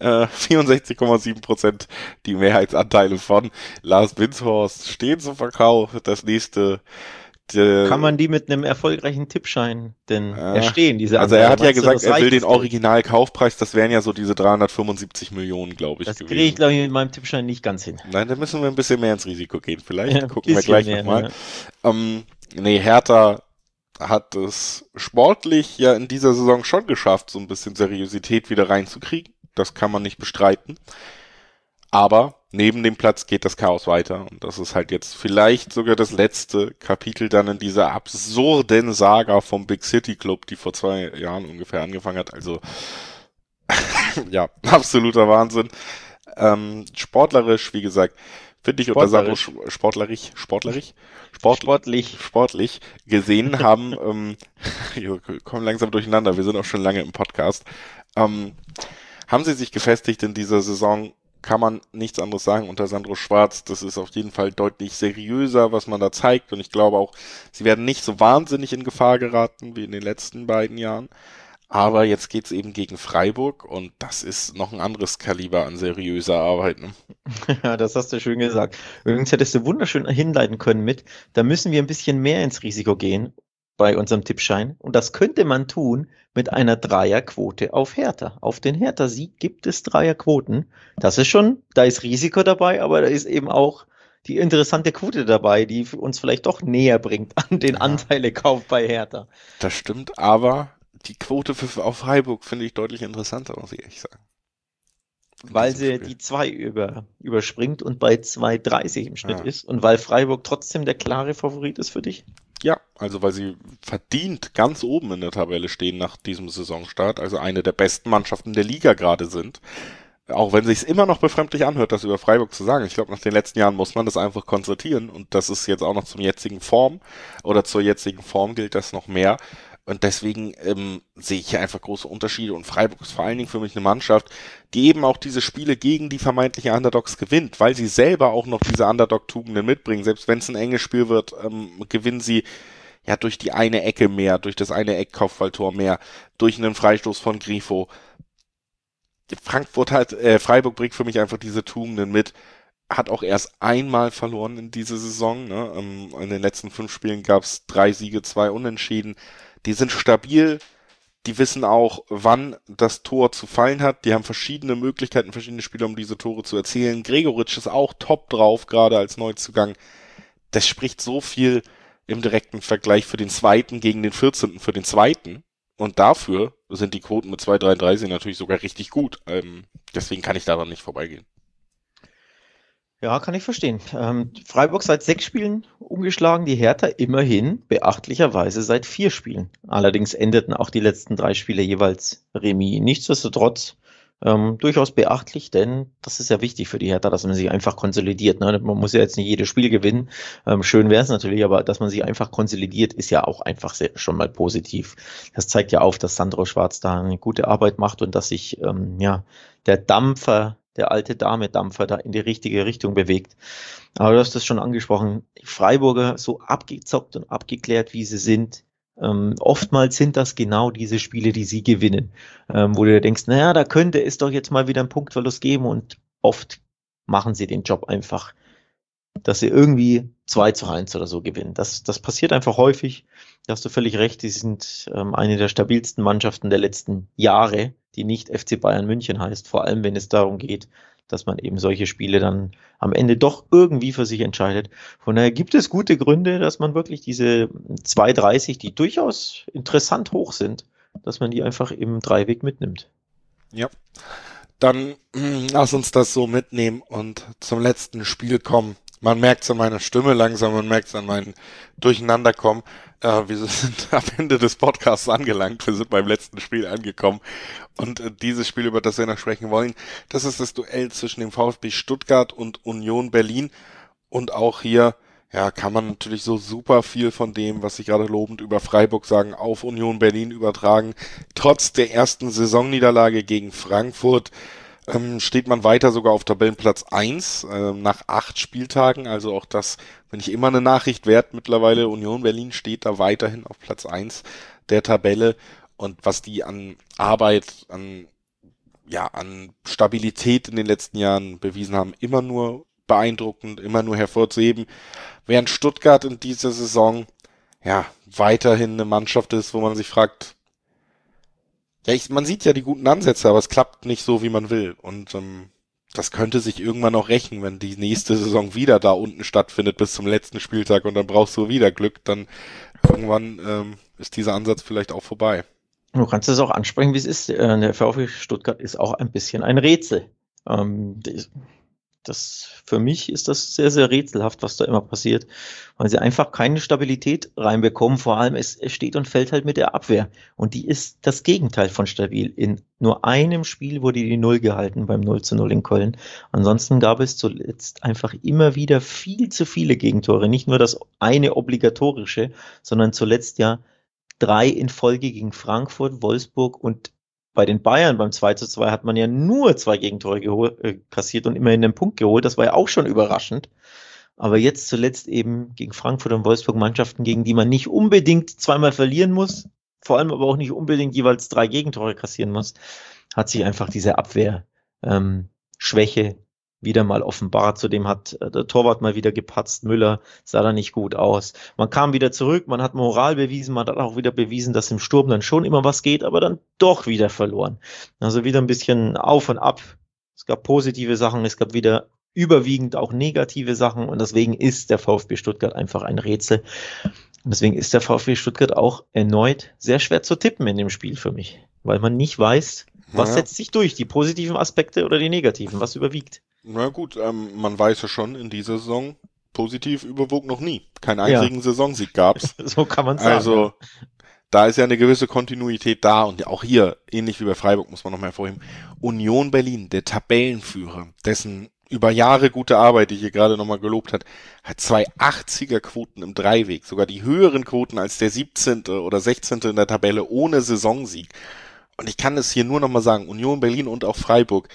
64,7% die Mehrheitsanteile von Lars Windhorst stehen zum Verkauf. Das nächste Kann man die mit einem erfolgreichen Tippschein denn erstehen, diese Also er hat ja Meinst du, gesagt, das er will reicht den das Geld? Originalkaufpreis, das wären ja so diese 375 Millionen, glaube ich, Das kriege ich, gewesen. glaube ich, mit meinem Tippschein nicht ganz hin. Nein, da müssen wir ein bisschen mehr ins Risiko gehen. Vielleicht Ja, ein gucken wir bisschen gleich mehr, nochmal. ja. Nee, Hertha hat es sportlich ja in dieser Saison schon geschafft, so ein bisschen Seriosität wieder reinzukriegen. Das kann man nicht bestreiten. Aber neben dem Platz geht das Chaos weiter. Und das ist halt jetzt vielleicht sogar das letzte Kapitel dann in dieser absurden Saga vom Big City Club, die vor 2 Jahren ungefähr angefangen hat. Also, ja, absoluter Wahnsinn. Sportlerisch, wie gesagt, finde ich unter Sandro sportlich gesehen haben, wir kommen langsam durcheinander, wir sind auch schon lange im Podcast, haben sie sich gefestigt in dieser Saison, kann man nichts anderes sagen unter Sandro Schwarz. Das ist auf jeden Fall deutlich seriöser, was man da zeigt, und ich glaube auch, sie werden nicht so wahnsinnig in Gefahr geraten wie in den letzten beiden Jahren. Aber jetzt geht's eben gegen Freiburg und das ist noch ein anderes Kaliber an seriöser Arbeit. Ne? Ja, das hast du schön gesagt. Übrigens hättest du wunderschön hinleiten können mit, da müssen wir ein bisschen mehr ins Risiko gehen bei unserem Tippschein. Und das könnte man tun mit einer Dreierquote auf Hertha. Auf den Hertha-Sieg gibt es Dreierquoten. Das ist schon, da ist Risiko dabei, aber da ist eben auch die interessante Quote dabei, die uns vielleicht doch näher bringt an den Anteilekauf bei Hertha. Das stimmt, aber die Quote auf Freiburg finde ich deutlich interessanter, muss ich ehrlich sagen. Weil sie die 2 überspringt und bei 2,30 im Schnitt ist und weil Freiburg trotzdem der klare Favorit ist für dich? Ja, also weil sie verdient ganz oben in der Tabelle stehen nach diesem Saisonstart, also eine der besten Mannschaften der Liga gerade sind. Auch wenn sich's immer noch befremdlich anhört, das über Freiburg zu sagen. Ich glaube, nach den letzten Jahren muss man das einfach konstatieren und das ist jetzt auch noch zur jetzigen Form gilt das noch mehr. Und deswegen sehe ich hier einfach große Unterschiede. Und Freiburg ist vor allen Dingen für mich eine Mannschaft, die eben auch diese Spiele gegen die vermeintlichen Underdogs gewinnt, weil sie selber auch noch diese Underdog-Tugenden mitbringen. Selbst wenn es ein enges Spiel wird, gewinnen sie ja durch die eine Ecke mehr, durch das eine Eckkopfballtor mehr, durch einen Freistoß von Grifo. Freiburg bringt für mich einfach diese Tugenden mit. Hat auch erst einmal verloren in dieser Saison. Ne? In den letzten 5 Spielen gab es 3 Siege, 2 Unentschieden. Die sind stabil, die wissen auch, wann das Tor zu fallen hat. Die haben verschiedene Möglichkeiten, verschiedene Spieler, um diese Tore zu erzielen. Gregoritsch ist auch top drauf, gerade als Neuzugang. Das spricht so viel im direkten Vergleich für den zweiten gegen den 14. für den zweiten. Und dafür sind die Quoten mit 2,33 natürlich sogar richtig gut. Deswegen kann ich daran nicht vorbeigehen. Ja, kann ich verstehen. Freiburg seit 6 Spielen ungeschlagen, die Hertha immerhin beachtlicherweise seit 4 Spielen. Allerdings endeten auch die letzten 3 Spiele jeweils Remis. Nichtsdestotrotz durchaus beachtlich, denn das ist ja wichtig für die Hertha, dass man sich einfach konsolidiert. Ne? Man muss ja jetzt nicht jedes Spiel gewinnen. Schön wäre es natürlich, aber dass man sich einfach konsolidiert, ist ja auch einfach schon mal positiv. Das zeigt ja auf, dass Sandro Schwarz da eine gute Arbeit macht und dass sich der alte Dame-Dampfer da in die richtige Richtung bewegt. Aber du hast das schon angesprochen, die Freiburger so abgezockt und abgeklärt, wie sie sind. Oftmals sind das genau diese Spiele, die sie gewinnen, wo du denkst, naja, da könnte es doch jetzt mal wieder einen Punktverlust geben und oft machen sie den Job einfach, dass sie irgendwie 2:1 oder so gewinnen. Das passiert einfach häufig. Da hast du völlig recht, die sind eine der stabilsten Mannschaften der letzten Jahre, die nicht FC Bayern München heißt, vor allem wenn es darum geht, dass man eben solche Spiele dann am Ende doch irgendwie für sich entscheidet. Von daher gibt es gute Gründe, dass man wirklich diese 2,30, die durchaus interessant hoch sind, dass man die einfach im Dreiweg mitnimmt. Ja, Dann lass uns das so mitnehmen und zum letzten Spiel kommen. Man merkt es an meiner Stimme langsam, man merkt es an meinem Durcheinanderkommen. Wir sind am Ende des Podcasts angelangt, wir sind beim letzten Spiel angekommen. Und dieses Spiel, über das wir noch sprechen wollen, das ist das Duell zwischen dem VfB Stuttgart und Union Berlin. Und auch hier, ja, kann man natürlich so super viel von dem, was Sie gerade lobend über Freiburg sagen, auf Union Berlin übertragen. Trotz der ersten Saisonniederlage gegen Frankfurt steht man weiter sogar auf Tabellenplatz 1 nach 8 Spieltagen. Also auch das, bin ich immer eine Nachricht wert mittlerweile. Union Berlin steht da weiterhin auf Platz 1 der Tabelle. Und was die an Arbeit, an Stabilität in den letzten Jahren bewiesen haben, immer nur beeindruckend, immer nur hervorzuheben. Während Stuttgart in dieser Saison ja weiterhin eine Mannschaft ist, wo man sich fragt, ja, man sieht ja die guten Ansätze, aber es klappt nicht so, wie man will. Und das könnte sich irgendwann auch rächen, wenn die nächste Saison wieder da unten stattfindet bis zum letzten Spieltag und dann brauchst du wieder Glück, dann irgendwann ist dieser Ansatz vielleicht auch vorbei. Du kannst es auch ansprechen, wie es ist. Der VfB Stuttgart ist auch ein bisschen ein Rätsel. Für mich ist das sehr, sehr rätselhaft, was da immer passiert, weil sie einfach keine Stabilität reinbekommen. Vor allem, es steht und fällt halt mit der Abwehr. Und die ist das Gegenteil von stabil. In nur einem Spiel wurde die Null gehalten, beim 0:0 in Köln. Ansonsten gab es zuletzt einfach immer wieder viel zu viele Gegentore. Nicht nur das eine obligatorische, sondern zuletzt ja 3 in Folge gegen Frankfurt, Wolfsburg und bei den Bayern beim 2:2 hat man ja nur 2 Gegentore kassiert und immerhin einen Punkt geholt. Das war ja auch schon überraschend. Aber jetzt zuletzt eben gegen Frankfurt und Wolfsburg Mannschaften, gegen die man nicht unbedingt zweimal verlieren muss, vor allem aber auch nicht unbedingt jeweils 3 Gegentore kassieren muss, hat sich einfach diese Abwehr-Schwäche wieder mal offenbart. Zudem hat der Torwart mal wieder gepatzt. Müller sah da nicht gut aus. Man kam wieder zurück, man hat Moral bewiesen, man hat auch wieder bewiesen, dass im Sturm dann schon immer was geht, aber dann doch wieder verloren. Also wieder ein bisschen auf und ab. Es gab positive Sachen, es gab wieder überwiegend auch negative Sachen und deswegen ist der VfB Stuttgart einfach ein Rätsel. Und deswegen ist der VfB Stuttgart auch erneut sehr schwer zu tippen in dem Spiel für mich, weil man nicht weiß, was setzt sich durch, die positiven Aspekte oder die negativen, was überwiegt. Na gut, man weiß ja schon, in dieser Saison positiv überwog noch nie. Keinen einzigen Saisonsieg gab's. So kann man sagen. Also da ist ja eine gewisse Kontinuität da und auch hier, ähnlich wie bei Freiburg, muss man noch mal hervorheben, Union Berlin, der Tabellenführer, dessen über Jahre gute Arbeit, die hier gerade nochmal gelobt hat 2 80er-Quoten im Dreiweg, sogar die höheren Quoten als der 17. oder 16. in der Tabelle ohne Saisonsieg. Und ich kann es hier nur nochmal sagen, Union Berlin und auch Freiburg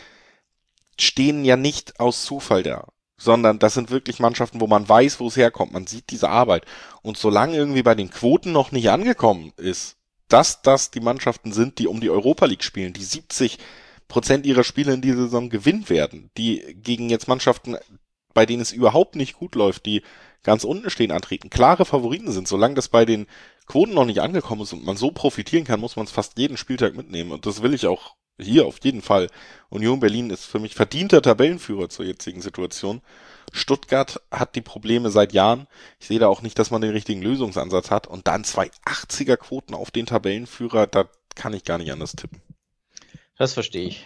stehen ja nicht aus Zufall da, sondern das sind wirklich Mannschaften, wo man weiß, wo es herkommt. Man sieht diese Arbeit. Und solange irgendwie bei den Quoten noch nicht angekommen ist, dass das die Mannschaften sind, die um die Europa League spielen, die 70% ihrer Spiele in dieser Saison gewinnen werden, die gegen jetzt Mannschaften, bei denen es überhaupt nicht gut läuft, die ganz unten stehen, antreten, klare Favoriten sind. Solange das bei den Quoten noch nicht angekommen ist und man so profitieren kann, muss man es fast jeden Spieltag mitnehmen. Und das will ich auch hier auf jeden Fall. Union Berlin ist für mich verdienter Tabellenführer zur jetzigen Situation. Stuttgart hat die Probleme seit Jahren. Ich sehe da auch nicht, dass man den richtigen Lösungsansatz hat. Und dann 2 80er-Quoten auf den Tabellenführer, da kann ich gar nicht anders tippen. Das verstehe ich.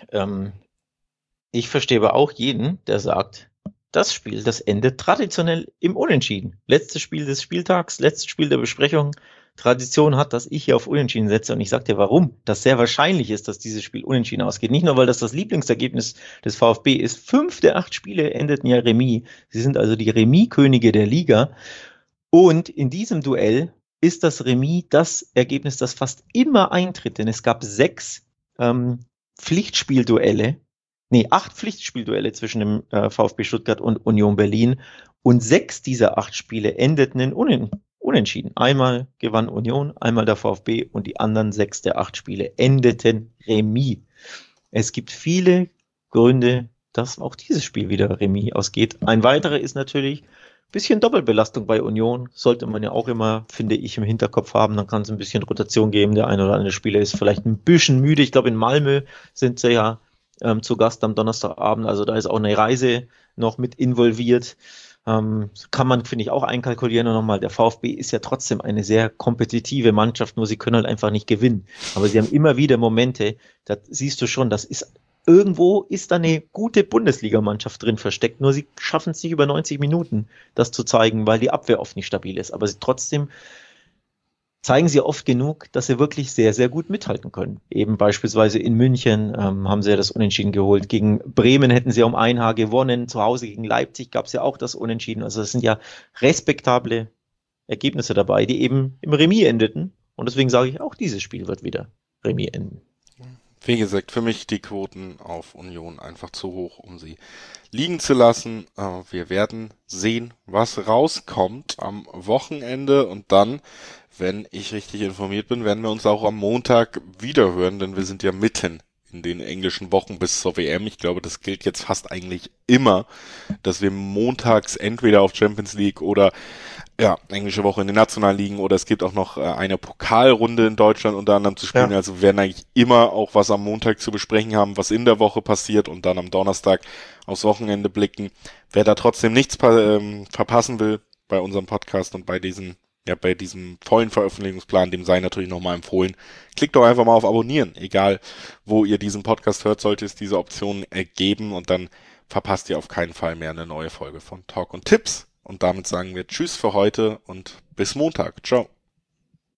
Ich verstehe aber auch jeden, der sagt, das Spiel, das endet traditionell im Unentschieden. Letztes Spiel des Spieltags, letztes Spiel der Besprechung. Tradition hat, dass ich hier auf Unentschieden setze und ich sage dir, warum. Das sehr wahrscheinlich ist, dass dieses Spiel unentschieden ausgeht. Nicht nur, weil das Lieblingsergebnis des VfB ist. 5 der 8 Spiele endeten ja Remis. Sie sind also die Remis-Könige der Liga. Und in diesem Duell ist das Remis das Ergebnis, das fast immer eintritt. Denn es gab 6 Pflichtspielduelle. 8 Pflichtspielduelle zwischen dem VfB Stuttgart und Union Berlin. Und 6 dieser 8 Spiele endeten in Unentschieden. Einmal gewann Union, einmal der VfB und die anderen 6 der 8 Spiele endeten Remis. Es gibt viele Gründe, dass auch dieses Spiel wieder Remis ausgeht. Ein weiterer ist natürlich ein bisschen Doppelbelastung bei Union. Sollte man ja auch immer, finde ich, im Hinterkopf haben. Dann kann es ein bisschen Rotation geben. Der ein oder andere Spieler ist vielleicht ein bisschen müde. Ich glaube, in Malmö sind sie ja zu Gast am Donnerstagabend. Also da ist auch eine Reise noch mit involviert. Kann man, finde ich, auch einkalkulieren. Und nochmal, der VfB ist ja trotzdem eine sehr kompetitive Mannschaft, nur sie können halt einfach nicht gewinnen. Aber sie haben immer wieder Momente, da siehst du schon, das ist irgendwo ist da eine gute Bundesligamannschaft drin versteckt, nur sie schaffen es nicht über 90 Minuten, das zu zeigen, weil die Abwehr oft nicht stabil ist. Aber trotzdem zeigen sie oft genug, dass sie wirklich sehr, sehr gut mithalten können. Eben beispielsweise in München haben sie ja das Unentschieden geholt. Gegen Bremen hätten sie um ein Haar gewonnen. Zu Hause gegen Leipzig gab es ja auch das Unentschieden. Also es sind ja respektable Ergebnisse dabei, die eben im Remis endeten. Und deswegen sage ich, auch dieses Spiel wird wieder Remis enden. Wie gesagt, für mich die Quoten auf Union einfach zu hoch, um sie liegen zu lassen. Wir werden sehen, was rauskommt am Wochenende und dann, wenn ich richtig informiert bin, werden wir uns auch am Montag wiederhören, denn wir sind ja mitten in den englischen Wochen bis zur WM. Ich glaube, das gilt jetzt fast eigentlich immer, dass wir montags entweder auf Champions League oder englische Woche in den nationalen Ligen oder es gibt auch noch eine Pokalrunde in Deutschland unter anderem zu spielen. Ja. Also wir werden eigentlich immer auch was am Montag zu besprechen haben, was in der Woche passiert und dann am Donnerstag aufs Wochenende blicken. Wer da trotzdem nichts verpassen will bei unserem Podcast und bei diesem vollen Veröffentlichungsplan, dem sei natürlich nochmal empfohlen. Klickt doch einfach mal auf Abonnieren. Egal, wo ihr diesen Podcast hört, sollte es diese Option geben und dann verpasst ihr auf keinen Fall mehr eine neue Folge von Talk und Tipps. Und damit sagen wir Tschüss für heute und bis Montag. Ciao.